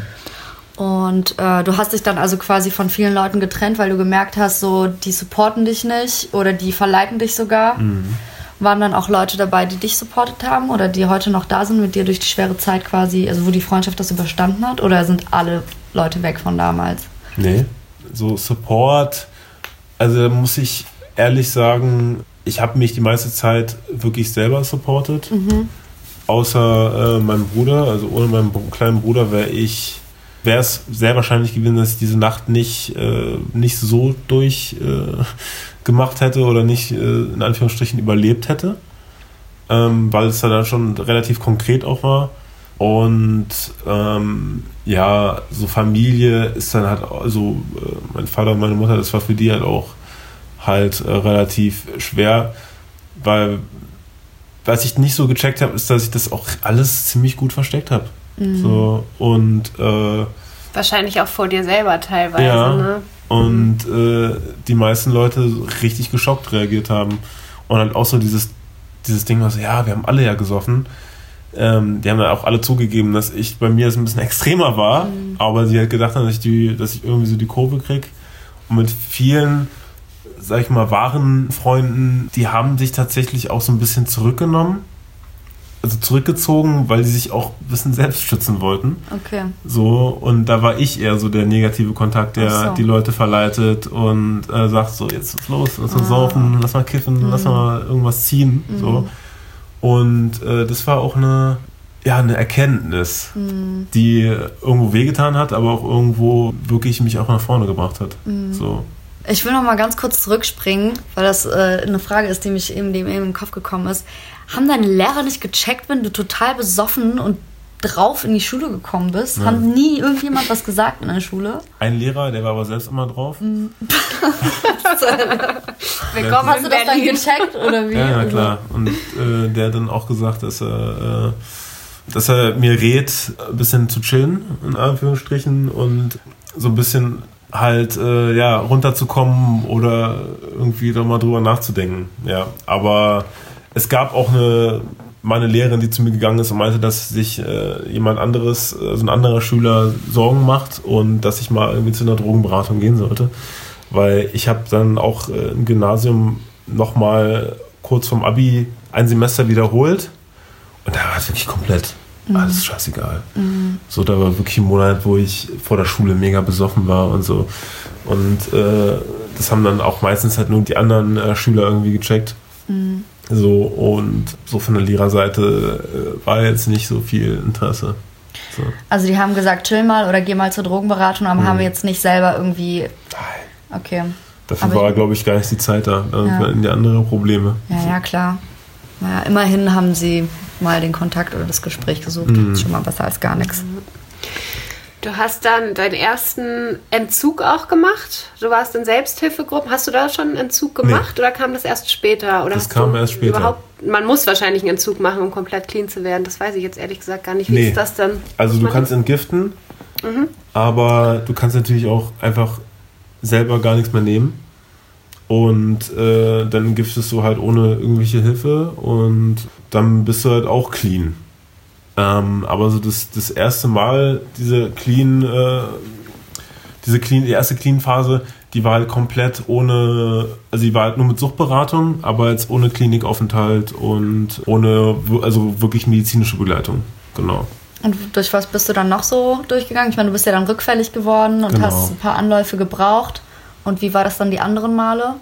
[SPEAKER 2] Und äh, du hast dich dann also quasi von vielen Leuten getrennt, weil du gemerkt hast, so die supporten dich nicht oder die verleiten dich sogar.
[SPEAKER 3] Mhm.
[SPEAKER 2] Waren dann auch Leute dabei, die dich supportet haben oder die heute noch da sind mit dir durch die schwere Zeit quasi, also wo die Freundschaft das überstanden hat? Oder sind alle Leute weg von damals?
[SPEAKER 3] Nee, so Support, also da muss ich ehrlich sagen, ich habe mich die meiste Zeit wirklich selber supportet.
[SPEAKER 2] Mhm.
[SPEAKER 3] Außer äh, meinem Bruder, also ohne meinen kleinen Bruder wäre ich, wäre es sehr wahrscheinlich gewesen, dass ich diese Nacht nicht, äh, nicht so durch äh, gemacht hätte oder nicht äh, in Anführungsstrichen überlebt hätte, ähm, weil es dann schon relativ konkret auch war. Und ähm, ja, so Familie ist dann halt, also äh, mein Vater und meine Mutter, das war für die halt auch halt äh, relativ schwer, weil was ich nicht so gecheckt habe, ist, dass ich das auch alles ziemlich gut versteckt habe. Mhm. So, und äh,
[SPEAKER 1] wahrscheinlich auch vor dir selber teilweise,
[SPEAKER 3] ja,
[SPEAKER 1] ne?
[SPEAKER 3] Und mhm. äh, die meisten Leute richtig geschockt reagiert haben. Und halt auch so dieses, dieses Ding, was, ja, wir haben alle ja gesoffen. Ähm, die haben dann auch alle zugegeben, dass ich bei mir das ein bisschen extremer war, mhm. aber sie halt gedacht haben, dass ich, die, dass ich irgendwie so die Kurve kriege. Und mit vielen, sag ich mal, wahren Freunden, die haben sich tatsächlich auch so ein bisschen zurückgenommen. Also zurückgezogen, weil sie sich auch ein bisschen selbst schützen wollten.
[SPEAKER 2] Okay.
[SPEAKER 3] So, und da war ich eher so der negative Kontakt, der so. die Leute verleitet und äh, sagt so, jetzt ist los, lass mal ah. saufen, lass mal kiffen, mhm. lass mal irgendwas ziehen. Mhm. So. Und äh, das war auch eine, ja, eine Erkenntnis, mhm. die irgendwo wehgetan hat, aber auch irgendwo wirklich mich auch nach vorne gebracht hat. Mhm. So.
[SPEAKER 2] Ich will noch mal ganz kurz zurückspringen, weil das äh, eine Frage ist, die mich eben, die eben im Kopf gekommen ist. Haben deine Lehrer nicht gecheckt, wenn du total besoffen und drauf in die Schule gekommen bist? Ja. Hat nie irgendjemand was gesagt in der Schule?
[SPEAKER 3] Ein Lehrer, der war aber selbst immer drauf.
[SPEAKER 2] Mhm. Willkommen, hast du das dann gecheckt oder wie?
[SPEAKER 3] Ja, ja klar. Und äh, der hat dann auch gesagt, dass er, äh, dass er mir rät, ein bisschen zu chillen, in Anführungsstrichen, und so ein bisschen halt äh, ja, runterzukommen oder irgendwie da mal drüber nachzudenken. Ja, aber es gab auch eine, meine Lehrerin, die zu mir gegangen ist und meinte, dass sich äh, jemand anderes, also ein anderer Schüler Sorgen macht und dass ich mal irgendwie zu einer Drogenberatung gehen sollte. Weil ich habe dann auch äh, im Gymnasium nochmal kurz vorm Abi ein Semester wiederholt und da war es wirklich komplett mhm. alles scheißegal. Mhm. So, da war wirklich ein Monat, wo ich vor der Schule mega besoffen war und so. Und äh, das haben dann auch meistens halt nur die anderen äh, Schüler irgendwie gecheckt. Mhm. So, und so von der Lehrerseite äh, war jetzt nicht so viel Interesse. So.
[SPEAKER 2] Also die haben gesagt, chill mal oder geh mal zur Drogenberatung, aber mhm. haben wir jetzt nicht selber irgendwie...
[SPEAKER 3] Nein.
[SPEAKER 2] Okay.
[SPEAKER 3] Dafür
[SPEAKER 2] aber
[SPEAKER 3] war, glaube ich, gar nicht die Zeit da. Da
[SPEAKER 2] ja.
[SPEAKER 3] waren die andere Probleme.
[SPEAKER 2] Ja,
[SPEAKER 3] so.
[SPEAKER 2] ja, klar. Naja, immerhin haben sie mal den Kontakt oder das Gespräch gesucht.
[SPEAKER 3] Mhm.
[SPEAKER 2] Das ist schon mal besser als gar nichts.
[SPEAKER 1] Du hast dann deinen ersten Entzug auch gemacht. Du warst in Selbsthilfegruppen. Hast du da schon einen Entzug gemacht, nee. oder kam das erst später? Oder
[SPEAKER 3] das kam erst später.
[SPEAKER 1] Überhaupt, man muss wahrscheinlich einen Entzug machen, um komplett clean zu werden. Das weiß ich jetzt ehrlich gesagt gar nicht. Wie
[SPEAKER 3] nee.
[SPEAKER 1] ist das dann?
[SPEAKER 3] Also du kannst entgiften, mhm. aber du kannst natürlich auch einfach selber gar nichts mehr nehmen. Und äh, dann giftest du halt ohne irgendwelche Hilfe und dann bist du halt auch clean. Ähm, aber so das, das erste Mal, diese clean, äh, diese clean, die erste Clean-Phase, die war halt komplett ohne, also die war halt nur mit Suchtberatung, aber jetzt ohne Klinikaufenthalt und ohne, also wirklich medizinische Begleitung, genau.
[SPEAKER 2] Und durch was bist du dann noch so durchgegangen? Ich meine, du bist ja dann rückfällig geworden und genau. hast ein paar Anläufe gebraucht. Und wie war das dann die anderen Male?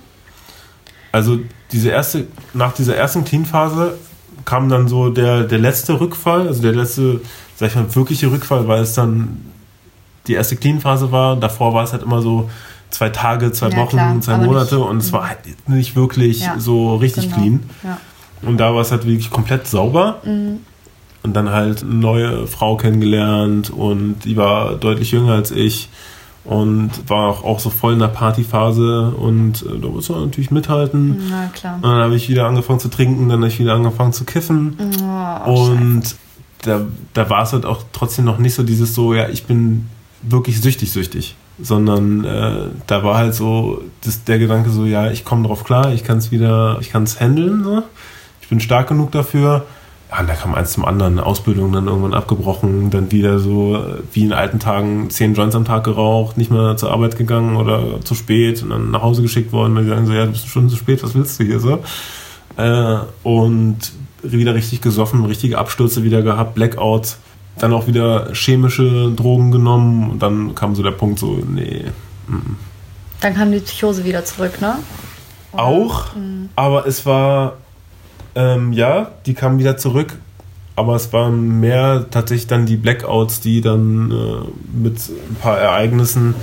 [SPEAKER 3] Also diese erste, nach dieser ersten Clean-Phase kam dann so der, der letzte Rückfall, also der letzte, sag ich mal, wirkliche Rückfall, weil es dann die erste Clean-Phase war. Davor war es halt immer so zwei Tage, zwei ja, Wochen, klar, zwei Monate nicht, und es war halt nicht wirklich ja, so richtig genau, clean. Ja. Und da war es halt wirklich komplett sauber. Mhm. Und dann halt eine neue Frau kennengelernt und die war deutlich jünger als ich und war auch, auch so voll in der Partyphase und äh, da musste man natürlich mithalten.
[SPEAKER 2] Na klar.
[SPEAKER 3] Und dann habe ich wieder angefangen zu trinken, dann habe ich wieder angefangen zu kiffen.
[SPEAKER 2] Oh,
[SPEAKER 3] und da, da war es halt auch trotzdem noch nicht so dieses so, ja, ich bin wirklich süchtig, süchtig. Sondern äh, da war halt so das, der Gedanke so, ja, ich komme drauf klar, ich kann es wieder, ich kann es handeln, so. Ich bin stark genug dafür. Ja, und da kam eins zum anderen, Ausbildung dann irgendwann abgebrochen, dann wieder so wie in alten Tagen zehn Joints am Tag geraucht, nicht mehr zur Arbeit gegangen oder zu spät und dann nach Hause geschickt worden, weil die sagen so, ja, du bist schon zu spät, was willst du hier so? Äh, und wieder richtig gesoffen, richtige Abstürze wieder gehabt, Blackouts, dann auch wieder chemische Drogen genommen und dann kam so der Punkt so, nee. M-m.
[SPEAKER 2] Dann kam die Psychose wieder zurück, ne?
[SPEAKER 3] Oder? Auch, mhm. aber es war... Ähm, ja, die kamen wieder zurück, aber es waren mehr tatsächlich dann die Blackouts, die dann äh, mit ein paar Ereignissen,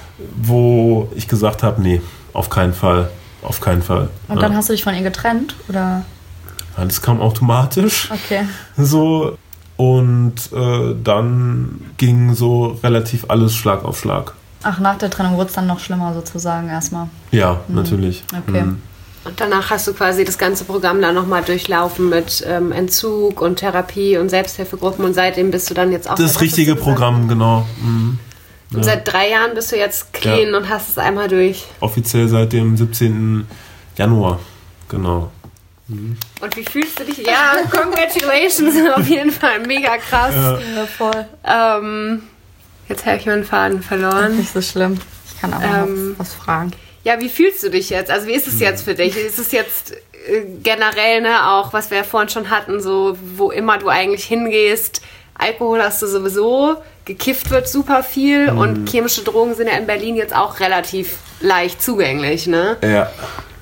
[SPEAKER 3] wo ich gesagt habe, nee, auf keinen Fall, auf keinen Fall.
[SPEAKER 2] Und ja. Dann hast du dich von ihr getrennt, oder?
[SPEAKER 3] Ja, das kam automatisch.
[SPEAKER 2] Okay.
[SPEAKER 3] So, und äh, dann ging so relativ alles Schlag auf Schlag.
[SPEAKER 2] Ach, nach der Trennung wurde es dann noch schlimmer sozusagen erstmal?
[SPEAKER 3] Ja, mhm. natürlich.
[SPEAKER 2] Okay.
[SPEAKER 3] Mhm.
[SPEAKER 1] Und danach hast du quasi das ganze Programm dann nochmal durchlaufen mit ähm, Entzug und Therapie und Selbsthilfegruppen und seitdem bist du dann jetzt auch...
[SPEAKER 3] Das richtige Programm, genau. Mhm.
[SPEAKER 1] Und ja. seit drei Jahren bist du jetzt clean ja. und hast es einmal durch.
[SPEAKER 3] Offiziell seit dem siebzehnten Januar, genau.
[SPEAKER 1] Mhm. Und wie fühlst du dich? Ja, congratulations, auf jeden Fall, mega krass. Ja,
[SPEAKER 2] ja voll.
[SPEAKER 1] Ähm, jetzt habe ich meinen Faden verloren.
[SPEAKER 2] Nicht so schlimm, ich kann auch ähm, noch was fragen.
[SPEAKER 1] Ja, wie fühlst du dich jetzt? Also wie ist es jetzt für dich? Ist es jetzt äh, generell, ne, auch was wir ja vorhin schon hatten, so wo immer du eigentlich hingehst, Alkohol hast du sowieso, gekifft wird super viel mhm. und chemische Drogen sind ja in Berlin jetzt auch relativ leicht zugänglich, ne?
[SPEAKER 3] Ja.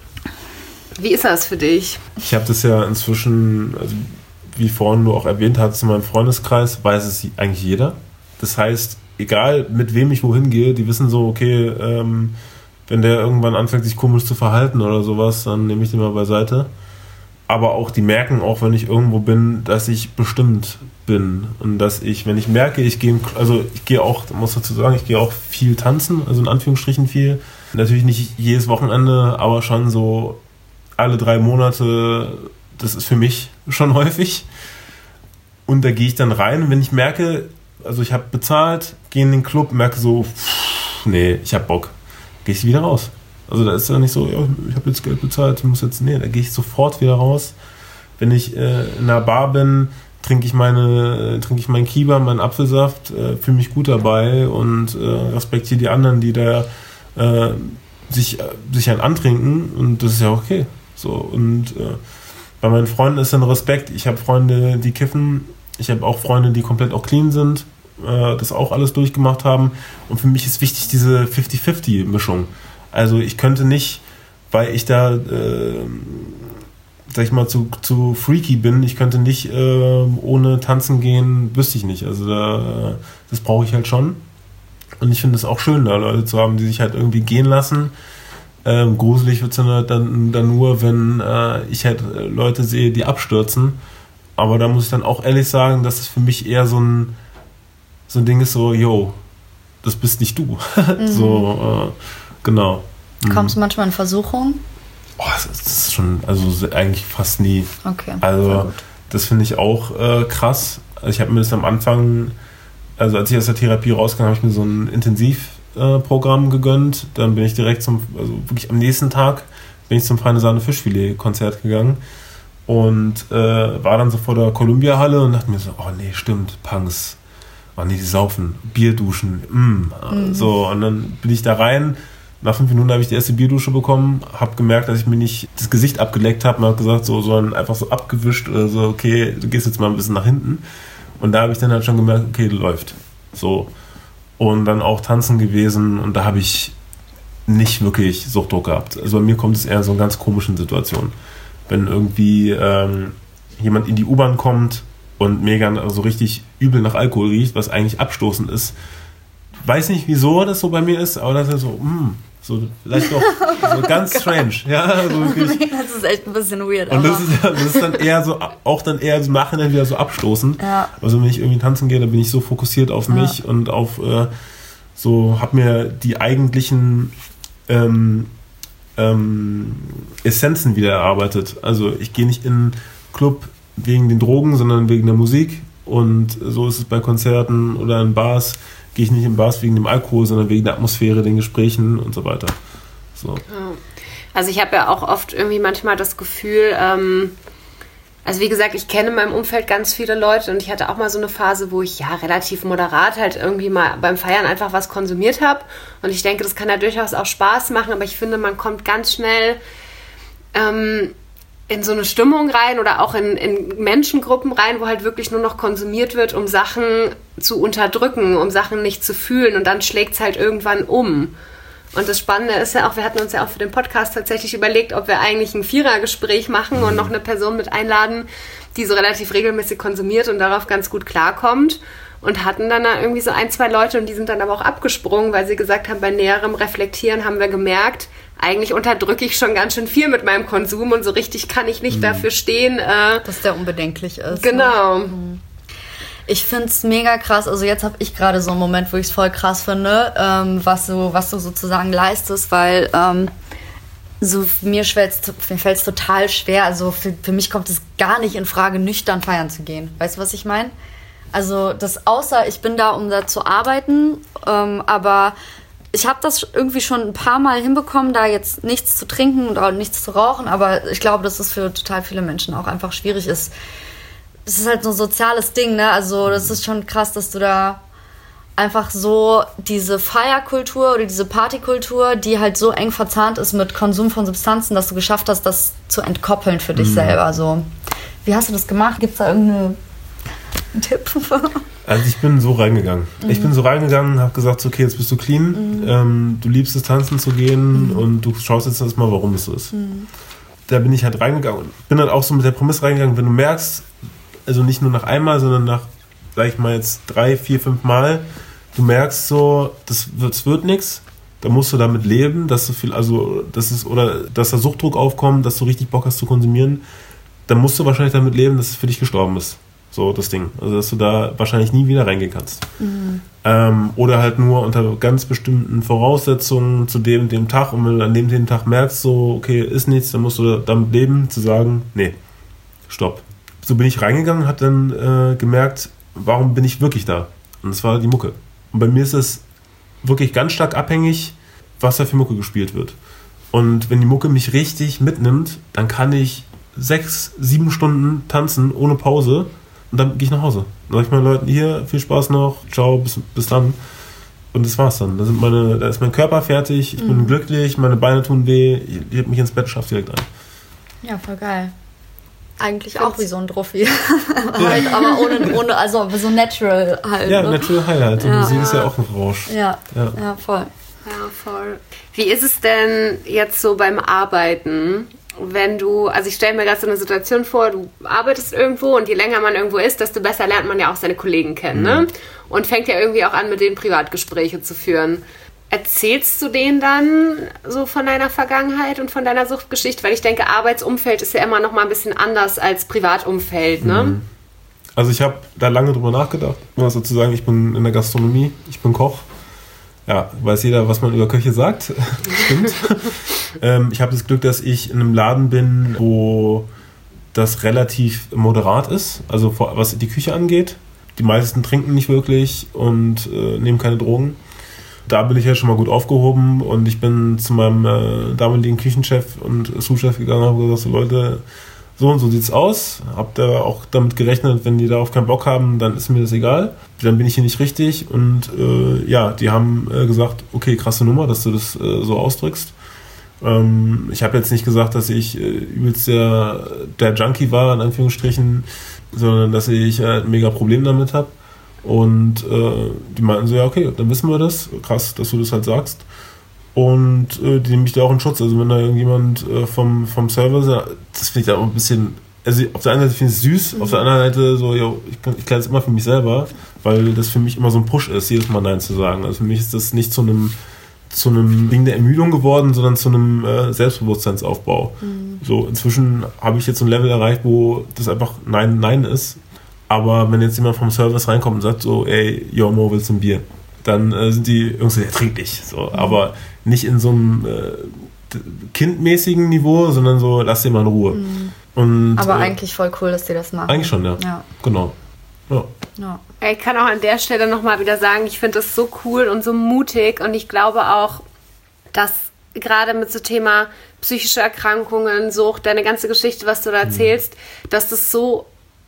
[SPEAKER 1] Wie ist das für dich?
[SPEAKER 3] Ich habe das ja inzwischen, also wie vorhin du auch erwähnt hast, in meinem Freundeskreis weiß es eigentlich jeder. Das heißt, egal mit wem ich wohin gehe, die wissen so, okay, ähm, wenn der irgendwann anfängt, sich komisch zu verhalten oder sowas, dann nehme ich den mal beiseite. Aber auch die merken auch, wenn ich irgendwo bin, dass ich bestimmt bin. Und dass ich, wenn ich merke, ich gehe, also ich gehe auch, muss dazu sagen, ich gehe auch viel tanzen, also in Anführungsstrichen viel. Natürlich nicht jedes Wochenende, aber schon so alle drei Monate, das ist für mich schon häufig. Und da gehe ich dann rein und wenn ich merke, also ich habe bezahlt, gehe in den Club, merke so, pff, nee, ich habe Bock, gehe ich wieder raus. Also da ist ja nicht so, ja, ich habe jetzt Geld bezahlt, ich muss jetzt, nee, da gehe ich sofort wieder raus. Wenn ich äh, in einer Bar bin, trinke ich meine, trinke ich meinen Kieber, meinen Apfelsaft, äh, fühle mich gut dabei und äh, respektiere die anderen, die da äh, sich, äh, sich einen antrinken und das ist ja okay. So, und äh, bei meinen Freunden ist dann Respekt. Ich habe Freunde, die kiffen, ich habe auch Freunde, die komplett auch clean sind, äh, das auch alles durchgemacht haben und für mich ist wichtig diese fifty fifty Mischung. Also ich könnte nicht, weil ich da, äh, sag ich mal, zu, zu freaky bin, ich könnte nicht äh, ohne tanzen gehen, wüsste ich nicht. Also da, das brauche ich halt schon. Und ich finde es auch schön, da Leute zu haben, die sich halt irgendwie gehen lassen. Ähm, gruselig wird es dann, dann nur, wenn äh, ich halt Leute sehe, die abstürzen. Aber da muss ich dann auch ehrlich sagen, dass es für mich eher so ein, so ein Ding ist, so, yo, das bist nicht du. Mhm. So, äh, genau.
[SPEAKER 2] Kommst du manchmal in Versuchung?
[SPEAKER 3] Oh, das ist schon, also eigentlich fast nie.
[SPEAKER 2] Okay.
[SPEAKER 3] Also das finde ich auch äh, krass. Also ich habe mir das am Anfang, also als ich aus der Therapie rauskam, habe ich mir so ein Intensivprogramm äh, gegönnt. Dann bin ich direkt zum, also wirklich am nächsten Tag bin ich zum Feine Sahne Fischfilet-Konzert gegangen und äh, war dann so vor der Columbia-Halle und dachte mir so, oh nee, stimmt, Punks. Oh nee, die saufen, Bier duschen, mm. mhm. So, und dann bin ich da rein. Nach fünf Minuten habe ich die erste Bierdusche bekommen, habe gemerkt, dass ich mir nicht das Gesicht abgeleckt habe und habe gesagt, so, sondern einfach so abgewischt oder so, okay, du gehst jetzt mal ein bisschen nach hinten. Und da habe ich dann halt schon gemerkt, okay, läuft. So. Und dann auch tanzen gewesen und da habe ich nicht wirklich Suchtdruck gehabt. Also bei mir kommt es eher in so ganz komischen Situationen. Wenn irgendwie ähm, jemand in die U-Bahn kommt und mega so richtig übel nach Alkohol riecht, was eigentlich abstoßend ist. Weiß nicht, wieso das so bei mir ist, aber das ist so, mh, so vielleicht doch so ganz oh strange. Ja, so wirklich.
[SPEAKER 2] Das ist echt ein bisschen weird.
[SPEAKER 3] Und das ist, das ist dann eher so, auch dann eher im Nachhinein wieder so abstoßend.
[SPEAKER 2] Ja.
[SPEAKER 3] Also wenn ich irgendwie tanzen gehe, dann bin ich so fokussiert auf mich ja. und auf äh, so, hab mir die eigentlichen ähm, ähm, Essenzen wieder erarbeitet. Also ich gehe nicht in einen Club wegen den Drogen, sondern wegen der Musik. Und so ist es bei Konzerten oder in Bars. Gehe ich nicht in Bars wegen dem Alkohol, sondern wegen der Atmosphäre, den Gesprächen und so weiter. So.
[SPEAKER 1] Also ich habe ja auch oft irgendwie manchmal das Gefühl, ähm, also wie gesagt, ich kenne in meinem Umfeld ganz viele Leute und ich hatte auch mal so eine Phase, wo ich ja relativ moderat halt irgendwie mal beim Feiern einfach was konsumiert habe. Und ich denke, das kann ja durchaus auch Spaß machen, aber ich finde, man kommt ganz schnell ähm, in so eine Stimmung rein oder auch in, in Menschengruppen rein, wo halt wirklich nur noch konsumiert wird, um Sachen zu unterdrücken, um Sachen nicht zu fühlen und dann schlägt es halt irgendwann um. Und das Spannende ist ja auch, wir hatten uns ja auch für den Podcast tatsächlich überlegt, ob wir eigentlich ein Vierergespräch machen und noch eine Person mit einladen, die so relativ regelmäßig konsumiert und darauf ganz gut klarkommt. Und hatten dann da irgendwie so ein, zwei Leute und die sind dann aber auch abgesprungen, weil sie gesagt haben, bei näherem Reflektieren haben wir gemerkt, eigentlich unterdrücke ich schon ganz schön viel mit meinem Konsum und so richtig kann ich nicht mhm. dafür stehen. Äh,
[SPEAKER 2] dass der unbedenklich ist.
[SPEAKER 1] Genau.
[SPEAKER 2] Ne? Ich finde es mega krass, also jetzt habe ich gerade so einen Moment, wo ich es voll krass finde, ähm, was, du, was du sozusagen leistest, weil ähm, so mir, mir fällt es total schwer, also für, für mich kommt es gar nicht in Frage, nüchtern feiern zu gehen. Weißt du, was ich meine? Also das außer, ich bin da, um da zu arbeiten, ähm, aber ich habe das irgendwie schon ein paar Mal hinbekommen, da jetzt nichts zu trinken und auch nichts zu rauchen, aber ich glaube, dass es für total viele Menschen auch einfach schwierig ist. Es ist halt so ein soziales Ding, ne? Also das ist schon krass, dass du da einfach so diese Feierkultur oder diese Partykultur, die halt so eng verzahnt ist mit Konsum von Substanzen, dass du geschafft hast, das zu entkoppeln für dich mhm. selber. So. Wie hast du das gemacht? Gibt es da irgendeinen Tipp?
[SPEAKER 3] Also ich bin so reingegangen. Mhm. Ich bin so reingegangen, habe gesagt, okay, jetzt bist du clean, mhm. ähm, du liebst es, tanzen zu gehen mhm. und du schaust jetzt erstmal, warum es so ist. Mhm. Da bin ich halt reingegangen und bin dann auch so mit der Prämisse reingegangen, wenn du merkst, also nicht nur nach einmal, sondern nach, sag ich mal jetzt drei, vier, fünf Mal, du merkst so, das wird, das wird nichts, da musst du damit leben, dass du viel, also das ist, oder dass da Suchtdruck aufkommt, dass du richtig Bock hast zu konsumieren, dann musst du wahrscheinlich damit leben, dass es für dich gestorben ist. So das Ding. Also dass du da wahrscheinlich nie wieder reingehen kannst. Mhm. Ähm, oder halt nur unter ganz bestimmten Voraussetzungen zu dem dem Tag, und wenn du an dem, dem Tag merkst, so, okay, ist nichts, dann musst du damit leben, zu sagen, nee, stopp. So bin ich reingegangen, hat dann äh, gemerkt, warum bin ich wirklich da? Und das war die Mucke. Und bei mir ist es wirklich ganz stark abhängig, was da für Mucke gespielt wird. Und wenn die Mucke mich richtig mitnimmt, dann kann ich sechs, sieben Stunden tanzen ohne Pause und dann gehe ich nach Hause. Dann sage ich meinen Leuten, hier, viel Spaß noch, ciao, bis, bis dann. Und das war's dann. Da, sind meine, da ist mein Körper fertig, ich mhm. bin glücklich, meine Beine tun weh, ich leg mich ins Bett, schaff direkt ein.
[SPEAKER 2] Ja, voll geil. Eigentlich auch wie so ein Druffi. Ja. Halt, aber ohne, ohne, also so natural halt.
[SPEAKER 3] Ja,
[SPEAKER 2] ne?
[SPEAKER 3] natural High halt. Und
[SPEAKER 2] ja.
[SPEAKER 3] Musik ist ja auch ein Rausch.
[SPEAKER 2] Ja, ja, ja, voll.
[SPEAKER 1] Ja, voll. Wie ist es denn jetzt so beim Arbeiten, wenn du, also ich stelle mir gerade so eine Situation vor, du arbeitest irgendwo und je länger man irgendwo ist, desto besser lernt man ja auch seine Kollegen kennen, mhm. ne? Und fängt ja irgendwie auch an, mit denen Privatgespräche zu führen. Erzählst du denen dann so von deiner Vergangenheit und von deiner Suchtgeschichte? Weil ich denke, Arbeitsumfeld ist ja immer noch mal ein bisschen anders als Privatumfeld, ne?
[SPEAKER 3] Mhm. Also ich habe da lange drüber nachgedacht, um sozusagen, ich bin in der Gastronomie, ich bin Koch. Ja, weiß jeder, was man über Köche sagt. Stimmt. ähm, ich habe das Glück, dass ich in einem Laden bin, wo das relativ moderat ist, also was die Küche angeht. Die meisten trinken nicht wirklich und äh, nehmen keine Drogen. Da bin ich ja schon mal gut aufgehoben und ich bin zu meinem äh, damaligen Küchenchef und Sous-Chef gegangen und habe gesagt, so Leute, so und so sieht's aus. Hab da auch damit gerechnet, wenn die darauf keinen Bock haben, dann ist mir das egal. Dann bin ich hier nicht richtig und äh, ja, die haben äh, gesagt, okay, krasse Nummer, dass du das äh, so ausdrückst. Ähm, ich habe jetzt nicht gesagt, dass ich äh, übelst der, der Junkie war, in Anführungsstrichen, sondern dass ich äh, ein mega Problem damit habe. Und äh, die meinten so, ja, okay, dann wissen wir das. Krass, dass du das halt sagst. Und äh, die nehmen mich da auch in Schutz. Also wenn da irgendjemand äh, vom, vom Server, das finde ich da auch ein bisschen, also auf der einen Seite finde ich es süß, mhm. auf der anderen Seite so, yo, ich, ich kläre es immer für mich selber, weil das für mich immer so ein Push ist, jedes Mal Nein zu sagen. Also für mich ist das nicht zu einem zu einem Ding der Ermüdung geworden, sondern zu einem äh, Selbstbewusstseinsaufbau. Mhm. So, inzwischen habe ich jetzt so ein Level erreicht, wo das einfach Nein, Nein ist. Aber wenn jetzt jemand vom Service reinkommt und sagt so, ey, yo, Mo, willst du ein Bier? Dann äh, sind die Jungs so, ja, trink dich. So, mhm. Aber nicht in so einem äh, kindmäßigen Niveau, sondern so, lass dir mal in Ruhe. Mhm. Und,
[SPEAKER 2] aber
[SPEAKER 3] äh,
[SPEAKER 2] eigentlich voll cool, dass die das machen.
[SPEAKER 3] Eigentlich schon, ja. ja. Genau. Ja.
[SPEAKER 1] Ja. Ich kann auch an der Stelle nochmal wieder sagen, ich finde das so cool und so mutig und ich glaube auch, dass gerade mit so Thema psychische Erkrankungen, Sucht, deine ganze Geschichte, was du da erzählst, mhm. dass das so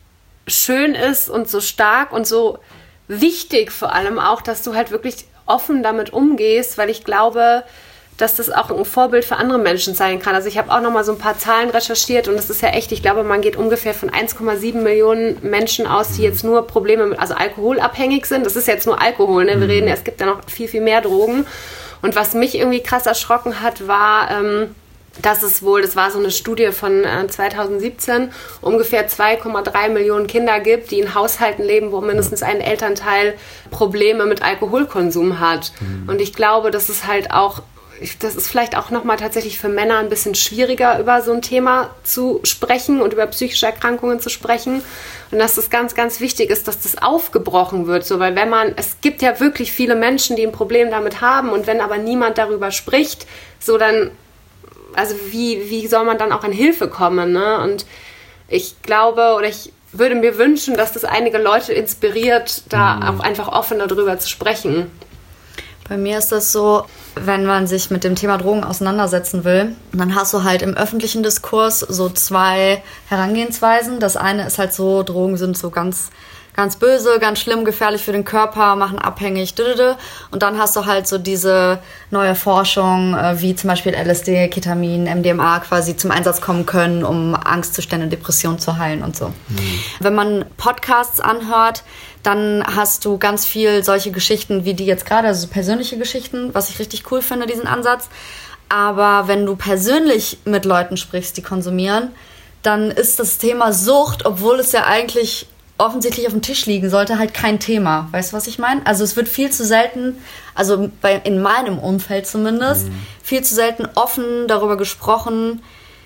[SPEAKER 1] schön ist und so stark und so wichtig vor allem auch, dass du halt wirklich offen damit umgehst, weil ich glaube, dass das auch ein Vorbild für andere Menschen sein kann. Also ich habe auch nochmal so ein paar Zahlen recherchiert und das ist ja echt, ich glaube, man geht ungefähr von eins Komma sieben Millionen Menschen aus, die jetzt nur Probleme mit, also alkoholabhängig sind. Das ist jetzt nur Alkohol, ne? Wir reden, es gibt ja noch viel, viel mehr Drogen. Und was mich irgendwie krass erschrocken hat, war, ähm, dass es wohl, das war so eine Studie von äh, zwanzig siebzehn, ungefähr zwei Komma drei Millionen Kinder gibt, die in Haushalten leben, wo mindestens ein Elternteil Probleme mit Alkoholkonsum hat. Mhm. Und ich glaube, das ist halt auch, das ist vielleicht auch nochmal tatsächlich für Männer ein bisschen schwieriger, über so ein Thema zu sprechen und über psychische Erkrankungen zu sprechen. Und dass es ganz, ganz wichtig ist, dass das aufgebrochen wird. So, weil wenn man, es gibt ja wirklich viele Menschen, die ein Problem damit haben und wenn aber niemand darüber spricht, so dann, also wie, wie soll man dann auch an Hilfe kommen, ne? Und ich glaube oder ich würde mir wünschen, dass das einige Leute inspiriert, da mhm. auch einfach offener drüber zu sprechen.
[SPEAKER 2] Bei mir ist das so, wenn man sich mit dem Thema Drogen auseinandersetzen will, dann hast du halt im öffentlichen Diskurs so zwei Herangehensweisen. Das eine ist halt so, Drogen sind so ganz, ganz böse, ganz schlimm, gefährlich für den Körper, machen abhängig, dödödö. Und dann hast du halt so diese neue Forschung, wie zum Beispiel L S D, Ketamin, M D M A quasi zum Einsatz kommen können, um Angstzustände, Depressionen zu heilen und so. Mhm. Wenn man Podcasts anhört, dann hast du ganz viel solche Geschichten wie die jetzt gerade, also so persönliche Geschichten, was ich richtig cool finde, diesen Ansatz. Aber wenn du persönlich mit Leuten sprichst, die konsumieren, dann ist das Thema Sucht, obwohl es ja eigentlich offensichtlich auf dem Tisch liegen sollte, halt kein Thema. Weißt du, was ich meine? Also es wird viel zu selten, also bei, in meinem Umfeld zumindest, mhm. viel zu selten offen darüber gesprochen,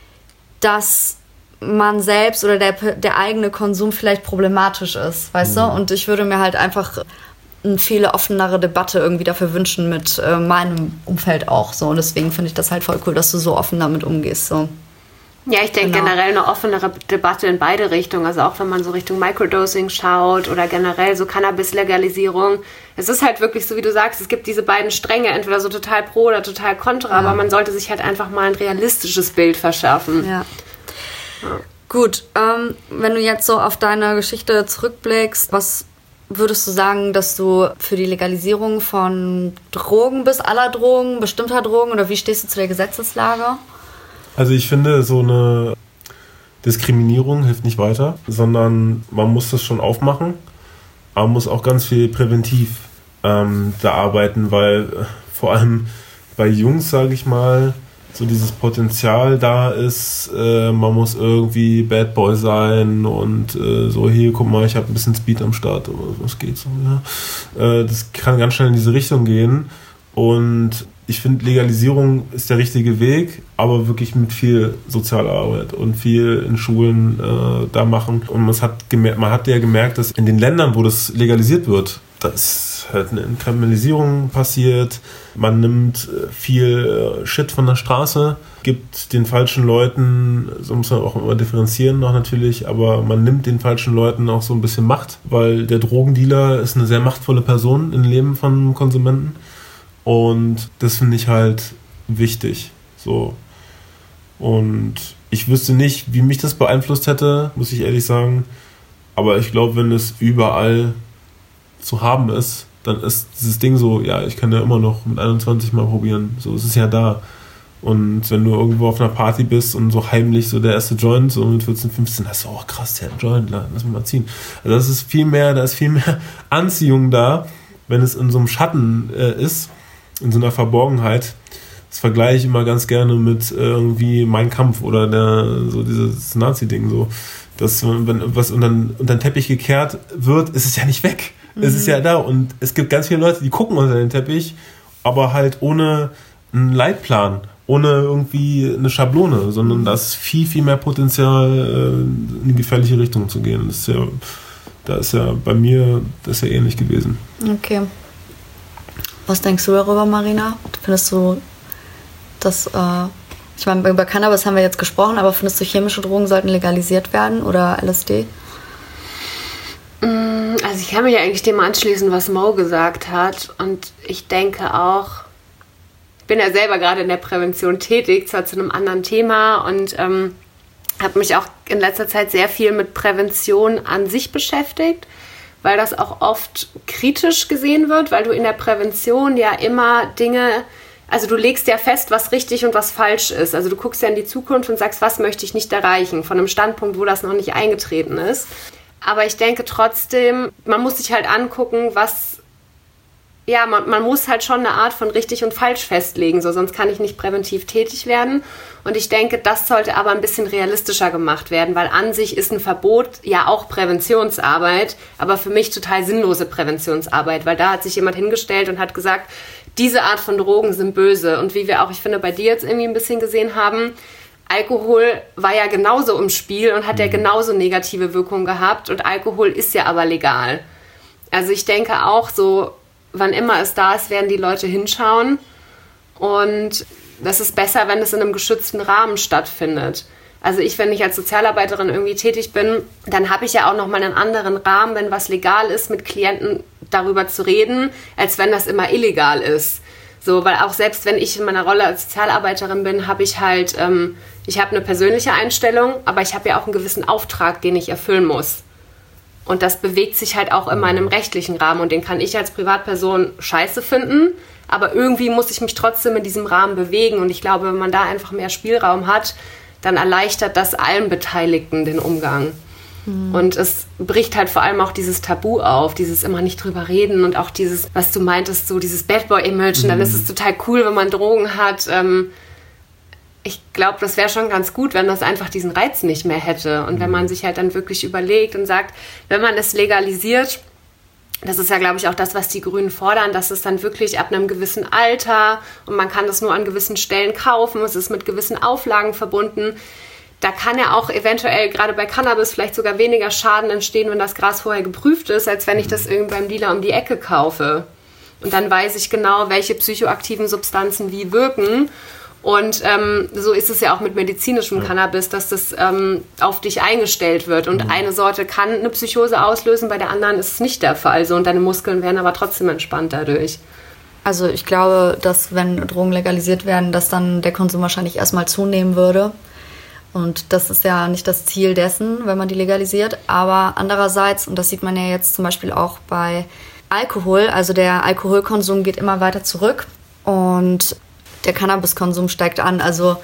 [SPEAKER 2] dass man selbst oder der, der eigene Konsum vielleicht problematisch ist, weißt mhm. du? Und ich würde mir halt einfach eine viel offenere Debatte irgendwie dafür wünschen mit äh, meinem Umfeld auch so. Und deswegen finde ich das halt voll cool, dass du so offen damit umgehst, so.
[SPEAKER 1] Ja, ich denke
[SPEAKER 2] genau.
[SPEAKER 1] generell eine offenere Debatte in beide Richtungen. Also auch wenn man so Richtung Microdosing schaut oder generell so Cannabis-Legalisierung. Es ist halt wirklich so, wie du sagst, es gibt diese beiden Stränge, entweder so total pro oder total kontra, ja. aber man sollte sich halt einfach mal ein realistisches Bild verschaffen.
[SPEAKER 2] Ja. Ja. Gut, ähm, wenn du jetzt so auf deine Geschichte zurückblickst, was würdest du sagen, dass du für die Legalisierung von Drogen bist, aller Drogen, bestimmter Drogen, oder wie stehst du zu der Gesetzeslage?
[SPEAKER 3] Also ich finde, so eine Diskriminierung hilft nicht weiter, sondern man muss das schon aufmachen, aber man muss auch ganz viel präventiv ähm, da arbeiten, weil äh, vor allem bei Jungs, sage ich mal, so dieses Potenzial da ist, äh, man muss irgendwie Bad Boy sein und äh, so, hier, guck mal, ich habe ein bisschen Speed am Start, was geht so, ja. Äh, das kann ganz schnell in diese Richtung gehen und ich finde, Legalisierung ist der richtige Weg, aber wirklich mit viel Sozialarbeit und viel in Schulen äh, da machen. Und man hat, gemerkt, man hat ja gemerkt, dass in den Ländern, wo das legalisiert wird, da ist halt eine Entkriminalisierung passiert. Man nimmt viel äh, Shit von der Straße, gibt den falschen Leuten, so muss man auch immer differenzieren noch natürlich, aber man nimmt den falschen Leuten auch so ein bisschen Macht, weil der Drogendealer ist eine sehr machtvolle Person im Leben von Konsumenten. Und das finde ich halt wichtig. So. Und ich wüsste nicht, wie mich das beeinflusst hätte, muss ich ehrlich sagen. Aber ich glaube, wenn es überall zu haben ist, dann ist dieses Ding so, ja, ich kann ja immer noch mit einundzwanzig mal probieren. So, es ist ja da. Und wenn du irgendwo auf einer Party bist und so heimlich so der erste Joint, so mit vierzehn, fünfzehn, hast du, oh krass, der hat einen Joint, lass mich mal ziehen. Also das ist viel mehr, da ist viel mehr Anziehung da, wenn es in so einem Schatten äh, ist, in so einer Verborgenheit. Das vergleiche ich immer ganz gerne mit äh, irgendwie Mein Kampf oder der, so dieses Nazi-Ding, so. Dass, wenn was unter, unter den Teppich gekehrt wird, ist es ja nicht weg. Mhm. Es ist ja da. Und es gibt ganz viele Leute, die gucken unter den Teppich, aber halt ohne einen Leitplan, ohne irgendwie eine Schablone, sondern mhm. da ist viel, viel mehr Potenzial, äh, in die gefährliche Richtung zu gehen. Das ist ja, da ist ja bei mir, das ist ja ähnlich gewesen.
[SPEAKER 2] Okay. Was denkst du darüber, Marina? Findest du, dass, äh, ich meine, über Cannabis haben wir jetzt gesprochen, aber findest du, chemische Drogen sollten legalisiert werden oder L S D?
[SPEAKER 1] Also ich kann mich ja eigentlich dem anschließen, was Mo gesagt hat. Und ich denke auch, ich bin ja selber gerade in der Prävention tätig, zwar zu einem anderen Thema und ähm, habe mich auch in letzter Zeit sehr viel mit Prävention an sich beschäftigt, weil das auch oft kritisch gesehen wird, weil du in der Prävention ja immer Dinge, also du legst ja fest, was richtig und was falsch ist. Also du guckst ja in die Zukunft und sagst, was möchte ich nicht erreichen, von einem Standpunkt, wo das noch nicht eingetreten ist. Aber ich denke trotzdem, man muss sich halt angucken, was, ja, man, man muss halt schon eine Art von richtig und falsch festlegen, so, sonst kann ich nicht präventiv tätig werden. Und ich denke, das sollte aber ein bisschen realistischer gemacht werden, weil an sich ist ein Verbot ja auch Präventionsarbeit, aber für mich total sinnlose Präventionsarbeit, weil da hat sich jemand hingestellt und hat gesagt, diese Art von Drogen sind böse. Und wie wir auch, ich finde, bei dir jetzt irgendwie ein bisschen gesehen haben, Alkohol war ja genauso im Spiel und hat ja genauso negative Wirkungen gehabt und Alkohol ist ja aber legal. Also ich denke auch so, wann immer es da ist, werden die Leute hinschauen und das ist besser, wenn es in einem geschützten Rahmen stattfindet. Also ich, wenn ich als Sozialarbeiterin irgendwie tätig bin, dann habe ich ja auch nochmal einen anderen Rahmen, wenn was legal ist, mit Klienten darüber zu reden, als wenn das immer illegal ist. So, weil auch selbst wenn ich in meiner Rolle als Sozialarbeiterin bin, habe ich halt, ähm, ich habe eine persönliche Einstellung, aber ich habe ja auch einen gewissen Auftrag, den ich erfüllen muss. Und das bewegt sich halt auch in meinem rechtlichen Rahmen und den kann ich als Privatperson scheiße finden, aber irgendwie muss ich mich trotzdem in diesem Rahmen bewegen und ich glaube, wenn man da einfach mehr Spielraum hat, dann erleichtert das allen Beteiligten den Umgang. Mhm. Und es bricht halt vor allem auch dieses Tabu auf, dieses immer nicht drüber reden und auch dieses, was du meintest, so dieses Bad Boy-Image. Mhm. Und dann ist es total cool, wenn man Drogen hat. Ähm, ich glaube, das wäre schon ganz gut, wenn das einfach diesen Reiz nicht mehr hätte. Und wenn man sich halt dann wirklich überlegt und sagt, wenn man es legalisiert, das ist ja, glaube ich, auch das, was die Grünen fordern, dass es dann wirklich ab einem gewissen Alter und man kann das nur an gewissen Stellen kaufen, es ist mit gewissen Auflagen verbunden. Da kann ja auch eventuell gerade bei Cannabis vielleicht sogar weniger Schaden entstehen, wenn das Gras vorher geprüft ist, als wenn ich das irgendwie beim Dealer um die Ecke kaufe. Und dann weiß ich genau, welche psychoaktiven Substanzen wie wirken. Und ähm, so ist es ja auch mit medizinischem ja. Cannabis, dass das ähm, auf dich eingestellt wird. Und mhm. eine Sorte kann eine Psychose auslösen, bei der anderen ist es nicht der Fall. So, und deine Muskeln werden aber trotzdem entspannt dadurch.
[SPEAKER 2] Also ich glaube, dass wenn Drogen legalisiert werden, dass dann der Konsum wahrscheinlich erstmal zunehmen würde. Und das ist ja nicht das Ziel dessen, wenn man die legalisiert. Aber andererseits, und das sieht man ja jetzt zum Beispiel auch bei Alkohol, also der Alkoholkonsum geht immer weiter zurück. Und der Cannabiskonsum steigt an. Also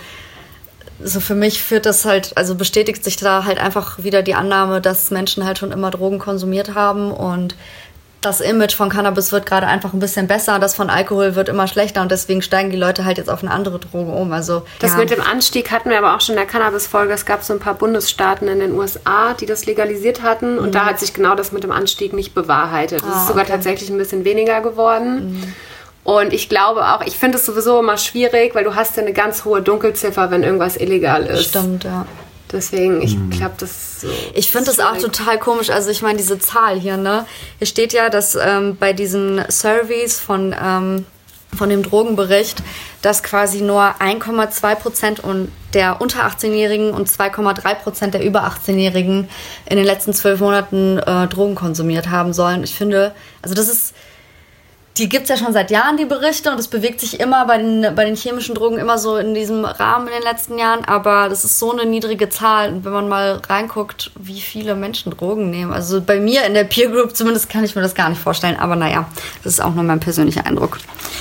[SPEAKER 2] so für mich führt das halt, also bestätigt sich da halt einfach wieder die Annahme, dass Menschen halt schon immer Drogen konsumiert haben und das Image von Cannabis wird gerade einfach ein bisschen besser, das von Alkohol wird immer schlechter und deswegen steigen die Leute halt jetzt auf eine andere Droge um. Also
[SPEAKER 1] das
[SPEAKER 2] ja.
[SPEAKER 1] mit dem Anstieg hatten wir aber auch schon in der Cannabis-Folge. Es gab so ein paar Bundesstaaten in den U S A, die das legalisiert hatten und mhm. da hat sich genau das mit dem Anstieg nicht bewahrheitet. Es ah, ist sogar okay. tatsächlich ein bisschen weniger geworden. Mhm. Und ich glaube auch, ich finde es sowieso immer schwierig, weil du hast ja eine ganz hohe Dunkelziffer, wenn irgendwas illegal ist.
[SPEAKER 2] Stimmt, ja.
[SPEAKER 1] Deswegen, ich glaube, das ist so.
[SPEAKER 2] Ich finde das auch total komisch. Also ich meine, diese Zahl hier, ne? Hier steht ja, dass ähm, bei diesen Surveys von, ähm, von dem Drogenbericht, dass quasi nur eins Komma zwei Prozent der unter achtzehnjährigen und zwei Komma drei Prozent der über achtzehnjährigen in den letzten zwölf Monaten äh, Drogen konsumiert haben sollen. Ich finde, also das ist... Die gibt es ja schon seit Jahren, die Berichte, und es bewegt sich immer bei den, bei den chemischen Drogen immer so in diesem Rahmen in den letzten Jahren, aber das ist so eine niedrige Zahl, und wenn man mal reinguckt, wie viele Menschen Drogen nehmen, also bei mir in der Peer Group zumindest kann ich mir das gar nicht vorstellen, aber naja, das ist auch nur mein persönlicher Eindruck.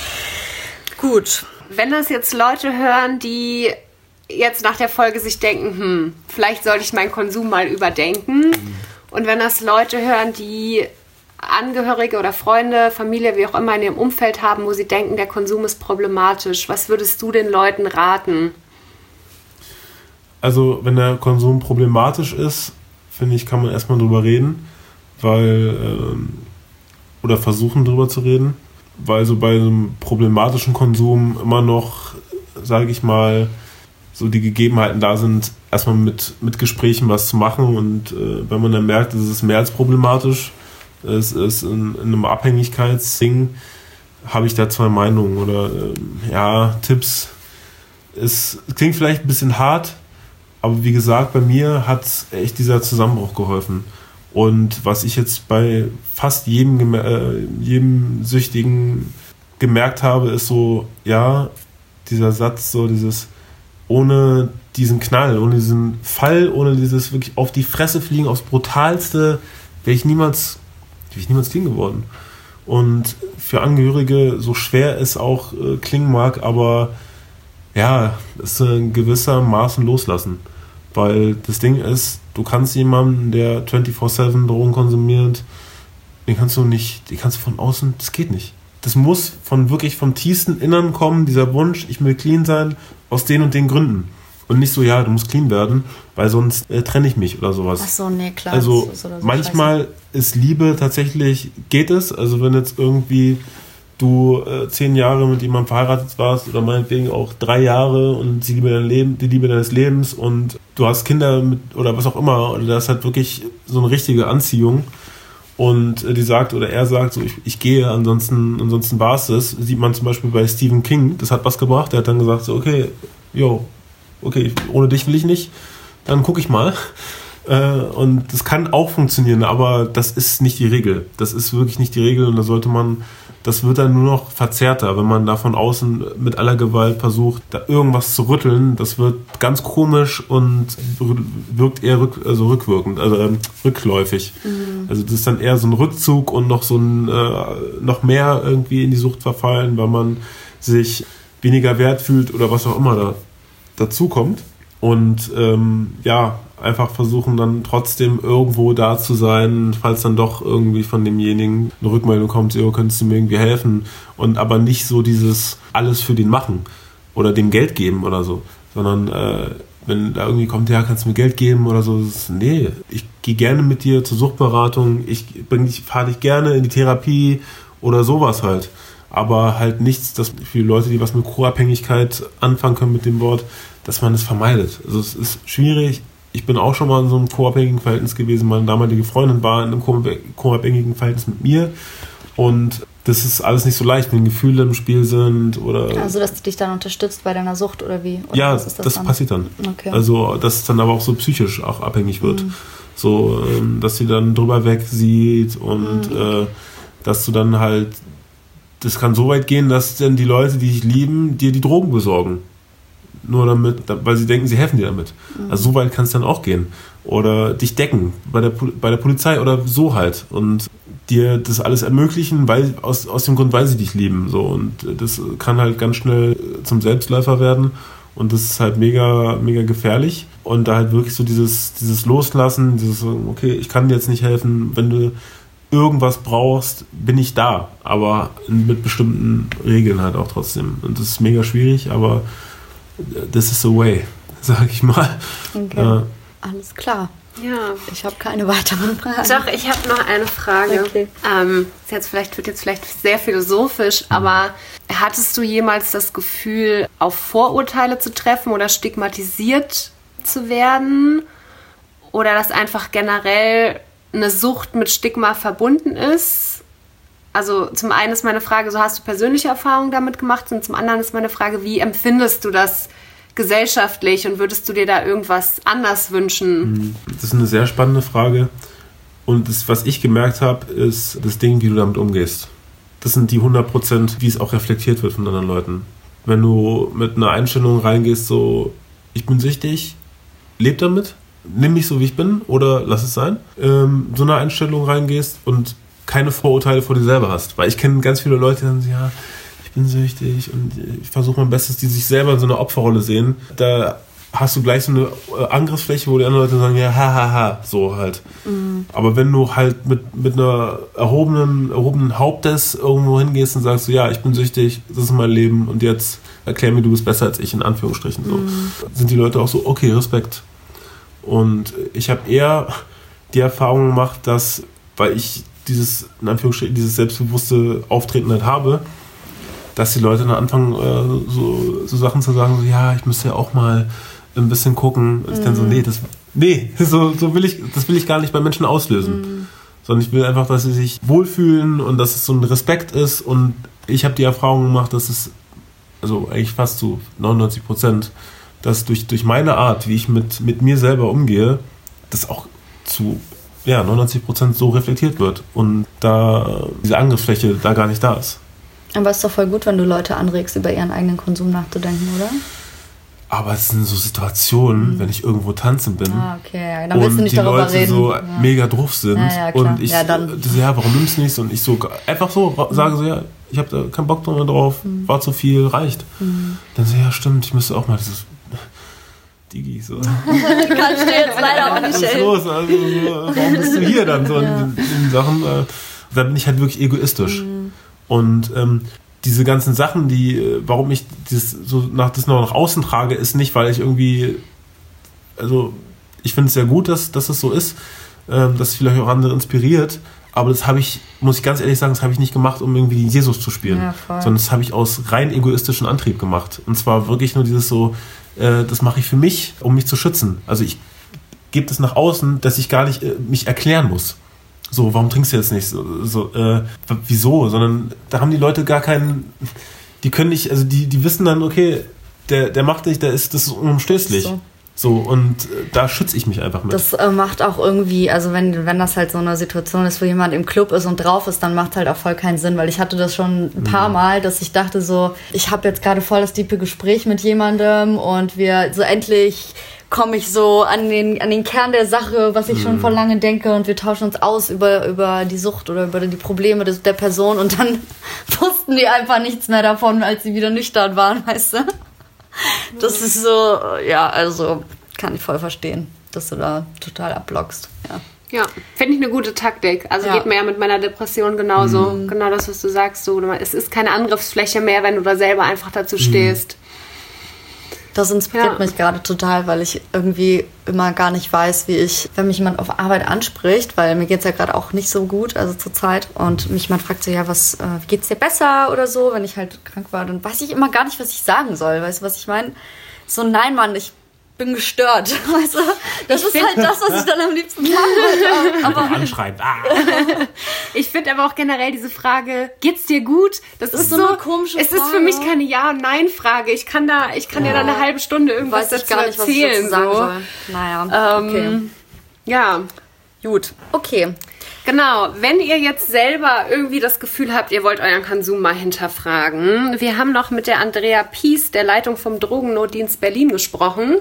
[SPEAKER 1] Gut. Wenn das jetzt Leute hören, die jetzt nach der Folge sich denken, hm, vielleicht sollte ich meinen Konsum mal überdenken, und wenn das Leute hören, die Angehörige oder Freunde, Familie, wie auch immer in ihrem Umfeld haben, wo sie denken, der Konsum ist problematisch. Was würdest du den Leuten raten?
[SPEAKER 3] Also, wenn der Konsum problematisch ist, finde ich, kann man erstmal drüber reden, weil, ähm, oder versuchen drüber zu reden, weil so bei einem problematischen Konsum immer noch, sage ich mal, so die Gegebenheiten da sind, erstmal mit, mit Gesprächen was zu machen, und äh, wenn man dann merkt, es ist mehr als problematisch, es ist in, in einem Abhängigkeitsding, habe ich da zwei Meinungen oder äh, ja, Tipps. Es klingt vielleicht ein bisschen hart, aber wie gesagt, bei mir hat echt dieser Zusammenbruch geholfen. Und was ich jetzt bei fast jedem, äh, jedem Süchtigen gemerkt habe, ist so, ja, dieser Satz, so dieses, ohne diesen Knall, ohne diesen Fall, ohne dieses wirklich auf die Fresse fliegen, aufs Brutalste, wäre ich niemals bin ich niemals clean geworden. Und für Angehörige, so schwer es auch äh, klingen mag, aber ja, ist ein gewisser Maßen loslassen. Weil das Ding ist, du kannst jemanden, der vierundzwanzig sieben Drogen konsumiert, den kannst du nicht, den kannst du von außen, das geht nicht. Das muss von wirklich vom tiefsten Innern kommen, dieser Wunsch, ich will clean sein, aus den und den Gründen. Und nicht so, ja, du musst clean werden, weil sonst äh, trenne ich mich oder sowas.
[SPEAKER 2] Ach so, nee, klar.
[SPEAKER 3] Also
[SPEAKER 2] so, so
[SPEAKER 3] manchmal scheiße. Ist Liebe tatsächlich, geht es. Also wenn jetzt irgendwie du äh, zehn Jahre mit jemandem verheiratet warst oder meinetwegen auch drei Jahre und die Liebe, dein Leben, die Liebe deines Lebens und du hast Kinder mit oder was auch immer, oder das hat wirklich so eine richtige Anziehung, und äh, die sagt oder er sagt, so ich, ich gehe, ansonsten, ansonsten war es das. Sieht man zum Beispiel bei Stephen King, das hat was gebracht, der hat dann gesagt, so okay, yo, okay, ohne dich will ich nicht. dann gucke ich mal. Und das kann auch funktionieren, aber das ist nicht die Regel. Das ist wirklich nicht die Regel und da sollte man, das wird dann nur noch verzerrter, wenn man da von außen mit aller Gewalt versucht, da irgendwas zu rütteln. Das wird ganz komisch und wirkt eher rück, also rückwirkend, also ähm, rückläufig. Mhm. Also das ist dann eher so ein Rückzug und noch so ein äh, noch mehr irgendwie in die Sucht verfallen, weil man sich weniger wert fühlt oder was auch immer da dazu kommt. Und ähm, ja, einfach versuchen dann trotzdem irgendwo da zu sein, falls dann doch irgendwie von demjenigen eine Rückmeldung kommt, oh, könntest du mir irgendwie helfen? Und aber nicht so dieses alles für den machen oder dem Geld geben oder so, sondern äh, wenn da irgendwie kommt, ja, kannst du mir Geld geben oder so, das ist, nee, ich gehe gerne mit dir zur Suchtberatung, ich bring dich, fahre dich gerne in die Therapie oder sowas halt. Aber halt nichts, dass für die Leute, die was mit Co-Abhängigkeit anfangen können mit dem Wort, dass man es vermeidet. Also es ist schwierig. Ich bin auch schon mal in so einem co-abhängigen Verhältnis gewesen. Meine damalige Freundin war in einem co-abhängigen Verhältnis mit mir. Und das ist alles nicht so leicht, wenn Gefühle im Spiel sind oder...
[SPEAKER 2] Also, dass die dich dann unterstützt bei deiner Sucht oder wie? Oder
[SPEAKER 3] ja,
[SPEAKER 2] was ist das,
[SPEAKER 3] das
[SPEAKER 2] dann?
[SPEAKER 3] passiert dann.
[SPEAKER 2] Okay.
[SPEAKER 3] Also, dass es dann aber auch so psychisch auch abhängig wird.
[SPEAKER 2] Mhm.
[SPEAKER 3] So, dass sie dann drüber wegsieht und mhm. äh, dass du dann halt... Das kann so weit gehen, dass dann die Leute, die dich lieben, dir die Drogen besorgen. Nur damit, weil sie denken, sie helfen dir damit. Mhm. Also so weit kann es dann auch gehen. Oder dich decken bei der, bei der Polizei oder so halt. Und dir das alles ermöglichen, weil aus, aus dem Grund, weil sie dich lieben. So. Und das kann halt ganz schnell zum Selbstläufer werden. Und das ist halt mega, mega gefährlich. Und da halt wirklich so dieses, dieses Loslassen, dieses, okay, ich kann dir jetzt nicht helfen, wenn du irgendwas brauchst, bin ich da. Aber mit bestimmten Regeln halt auch trotzdem. Und das ist mega schwierig, aber this is the way, sag ich mal.
[SPEAKER 2] Okay. Äh, Alles klar.
[SPEAKER 1] Ja.
[SPEAKER 2] Ich habe keine weiteren Fragen.
[SPEAKER 1] Doch, ich habe noch eine Frage.
[SPEAKER 2] Okay.
[SPEAKER 1] Ähm, ist jetzt vielleicht, wird jetzt vielleicht sehr philosophisch, mhm. aber hattest du jemals das Gefühl, auf Vorurteile zu treffen oder stigmatisiert zu werden? Oder dass einfach generell eine Sucht mit Stigma verbunden ist? Also zum einen ist meine Frage, so hast du persönliche Erfahrungen damit gemacht und zum anderen ist meine Frage, wie empfindest du das gesellschaftlich und würdest du dir da irgendwas anders wünschen?
[SPEAKER 3] Das ist eine sehr spannende Frage und das, was ich gemerkt habe, ist das Ding, wie du damit umgehst. Das sind die hundert Prozent, wie es auch reflektiert wird von anderen Leuten. Wenn du mit einer Einstellung reingehst, so, ich bin süchtig, leb damit, nimm mich so, wie ich bin oder lass es sein, ähm, so eine Einstellung reingehst und keine Vorurteile vor dir selber hast. Weil ich kenne ganz viele Leute, die sagen, ja, ich bin süchtig und ich versuche mein Bestes, die sich selber in so einer Opferrolle sehen. Da hast du gleich so eine Angriffsfläche, wo die anderen Leute sagen, ja, ha, ha, ha, so halt. Mhm. Aber wenn du halt mit, mit einer erhobenen, erhobenen Hauptes irgendwo hingehst und sagst, so, ja, ich bin süchtig, das ist mein Leben und jetzt erklär mir, du bist besser als ich, in Anführungsstrichen. So. Mhm. Sind die Leute auch so, okay, Respekt. Und ich habe eher die Erfahrung gemacht, dass, weil ich dieses, in Anführungsstrichen, dieses selbstbewusste Auftreten halt habe, dass die Leute dann anfangen, äh, so, so Sachen zu sagen, so, ja, ich müsste ja auch mal ein bisschen gucken. Und ich dann so, nee, das, nee, so, so will ich, das will ich gar nicht bei Menschen auslösen. Mhm. Sondern ich will einfach, dass sie sich wohlfühlen und dass es so ein Respekt ist. Und ich habe die Erfahrung gemacht, dass es, also eigentlich fast zu neunundneunzig Prozent, dass durch, durch meine Art, wie ich mit, mit mir selber umgehe, das auch zu ja, neunundneunzig Prozent so reflektiert wird und da diese Angriffsfläche da gar nicht da ist.
[SPEAKER 2] Aber es ist doch voll gut, wenn du Leute anregst, über ihren eigenen Konsum nachzudenken, oder?
[SPEAKER 3] Aber es sind so Situationen, mhm. wenn ich irgendwo tanzen bin
[SPEAKER 2] ah, okay. Dann willst du nicht
[SPEAKER 3] und die
[SPEAKER 2] darüber
[SPEAKER 3] Leute
[SPEAKER 2] reden.
[SPEAKER 3] so
[SPEAKER 2] ja.
[SPEAKER 3] mega drauf sind
[SPEAKER 2] ja, ja,
[SPEAKER 3] und ich
[SPEAKER 2] ja, dann.
[SPEAKER 3] so, ja, warum nimmst du nichts? Und ich so einfach so mhm. sage so, ja, ich habe da keinen Bock drauf, mhm. war zu viel, reicht. Mhm. Dann so, ja stimmt, ich müsste auch mal dieses Digi, so.
[SPEAKER 2] Kannst du jetzt leider auch nicht.
[SPEAKER 3] Was ist los? Also, so, warum bist du hier dann so ja. in, in Sachen? Äh, da bin ich halt wirklich egoistisch. Mhm. Und ähm, diese ganzen Sachen, die, warum ich das so nach, das noch nach außen trage, ist nicht, weil ich irgendwie, also ich finde es sehr gut, dass, dass es so ist, ähm, dass es vielleicht auch andere inspiriert, aber das habe ich, muss ich ganz ehrlich sagen, das habe ich nicht gemacht, um irgendwie Jesus zu spielen,
[SPEAKER 2] ja,
[SPEAKER 3] sondern das habe ich aus rein egoistischen Antrieb gemacht. Und zwar wirklich nur dieses so, äh, das mache ich für mich, um mich zu schützen. Also ich gebe das nach außen, dass ich gar nicht äh, mich erklären muss. So, warum trinkst du jetzt nicht? So, so äh, wieso? Sondern da haben die Leute gar keinen, die können nicht, also die, die wissen dann, okay, der, der macht nicht, der ist, das ist unumstößlich. So. So, und da schütze ich mich einfach mit.
[SPEAKER 2] Das äh, macht auch irgendwie, also wenn, wenn das halt so eine Situation ist, wo jemand im Club ist und drauf ist, dann macht es halt auch voll keinen Sinn, weil ich hatte das schon ein paar mhm. Mal, dass ich dachte so, ich habe jetzt gerade voll das tiefe Gespräch mit jemandem und wir so endlich komme ich so an den, an den Kern der Sache, was ich mhm. schon vor lange denke und wir tauschen uns aus über, über die Sucht oder über die Probleme des, der Person und dann wussten die einfach nichts mehr davon, als sie wieder nüchtern waren, weißt du? Das ist so, ja, also kann ich voll verstehen, dass du da total abblockst. Ja,
[SPEAKER 1] ja, finde ich eine gute Taktik. Also ja. geht mir ja mit meiner Depression genauso. Mhm. Genau das, was du sagst. So, es ist keine Angriffsfläche mehr, wenn du da selber einfach dazu stehst.
[SPEAKER 2] Das inspiriert ja. mich gerade total, weil ich irgendwie immer gar nicht weiß, wie ich, wenn mich jemand auf Arbeit anspricht, weil mir geht's ja gerade auch nicht so gut, also zur Zeit, und mich jemand fragt so, ja, was, äh, geht's dir besser oder so, wenn ich halt krank war, dann weiß ich immer gar nicht, was ich sagen soll, weißt du, was ich meine? So, nein, Mann, ich bin gestört, weißt du? Das ich ist halt das, was ich dann am liebsten sagen würde. Aber
[SPEAKER 3] anschreiben. Ah.
[SPEAKER 1] Ich finde aber auch generell diese Frage, geht's dir gut? Das, das ist so, so eine komische Frage. Es ist für mich keine Ja- und Nein-Frage. Ich kann da, ich kann ja. dir da eine halbe Stunde irgendwas dazu gar nicht, erzählen. Was ich dazu sagen
[SPEAKER 2] so. soll. Naja, okay.
[SPEAKER 1] Ähm, ja.
[SPEAKER 2] Gut, okay.
[SPEAKER 1] Genau, wenn ihr jetzt selber irgendwie das Gefühl habt, ihr wollt euren Konsum mal hinterfragen. Wir haben noch mit der Andrea Pies, der Leitung vom Drogennotdienst Berlin, gesprochen.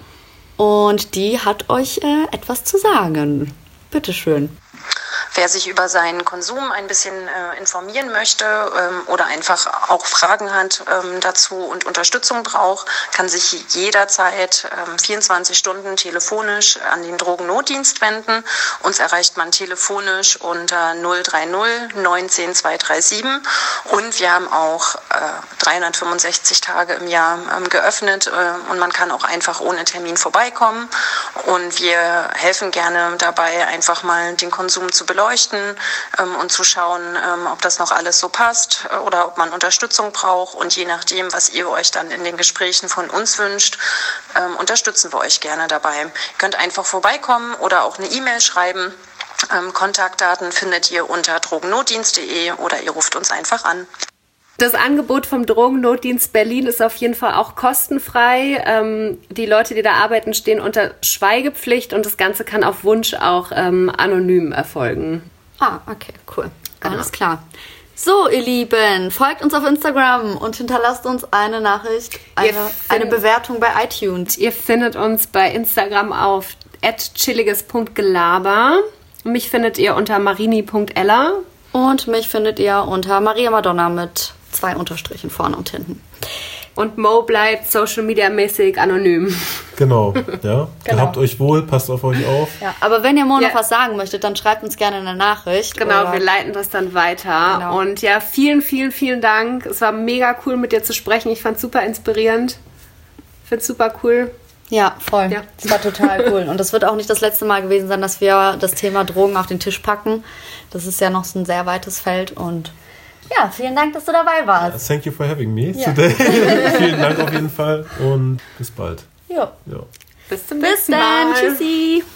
[SPEAKER 2] Und die hat euch äh, etwas zu sagen. Bitteschön.
[SPEAKER 4] Wer sich über seinen Konsum ein bisschen äh, informieren möchte ähm, oder einfach auch Fragen hat ähm, dazu und Unterstützung braucht, kann sich jederzeit ähm, vierundzwanzig Stunden telefonisch an den Drogennotdienst wenden. Uns erreicht man telefonisch unter null drei null neunzehn zweihundertsiebenunddreißig und wir haben auch äh, dreihundertfünfundsechzig Tage im Jahr ähm, geöffnet äh, und man kann auch einfach ohne Termin vorbeikommen und wir helfen gerne dabei, einfach mal den Konsum zu beleuchten ähm, und zu schauen, ähm, ob das noch alles so passt äh, oder ob man Unterstützung braucht. Und je nachdem, was ihr euch dann in den Gesprächen von uns wünscht, ähm, unterstützen wir euch gerne dabei. Ihr könnt einfach vorbeikommen oder auch eine E-Mail schreiben. Ähm, Kontaktdaten findet ihr unter drogennotdienst punkt de oder ihr ruft uns einfach an.
[SPEAKER 1] Das Angebot vom Drogennotdienst Berlin ist auf jeden Fall auch kostenfrei. Ähm, die Leute, die da arbeiten, stehen unter Schweigepflicht und das Ganze kann auf Wunsch auch ähm, anonym erfolgen.
[SPEAKER 2] Ah, okay, cool. Genau. Alles klar. So, ihr Lieben, folgt uns auf Instagram und hinterlasst uns eine Nachricht, eine, find, eine Bewertung bei iTunes.
[SPEAKER 1] Ihr findet uns bei Instagram auf at chilliges punkt gelaber. Mich findet ihr unter marini punkt ella.
[SPEAKER 2] Und mich findet ihr unter Maria Madonna mit zwei Unterstrichen vorne und hinten.
[SPEAKER 1] Und Mo bleibt Social Media mäßig anonym.
[SPEAKER 3] Genau, ja. Genau. Habt euch wohl, passt auf euch auf.
[SPEAKER 2] Ja, aber wenn ihr Mo ja. noch was sagen möchtet, dann schreibt uns gerne eine Nachricht.
[SPEAKER 1] Genau, oder? Wir leiten das dann weiter. Genau. Und ja, vielen, vielen, vielen Dank. Es war mega cool, mit dir zu sprechen. Ich fand's super inspirierend. Ich find's super cool.
[SPEAKER 2] Ja, voll. Ja. Das war total cool. Und das wird auch nicht das letzte Mal gewesen sein, dass wir das Thema Drogen auf den Tisch packen. Das ist ja noch so ein sehr weites Feld. Und ja, vielen Dank, dass du dabei warst.
[SPEAKER 3] Thank you for having me ja. today. Vielen Dank auf jeden Fall und bis bald.
[SPEAKER 2] Jo.
[SPEAKER 3] Ja.
[SPEAKER 1] Bis zum
[SPEAKER 2] bis
[SPEAKER 1] nächsten
[SPEAKER 2] dann.
[SPEAKER 1] Mal.
[SPEAKER 2] Tschüssi.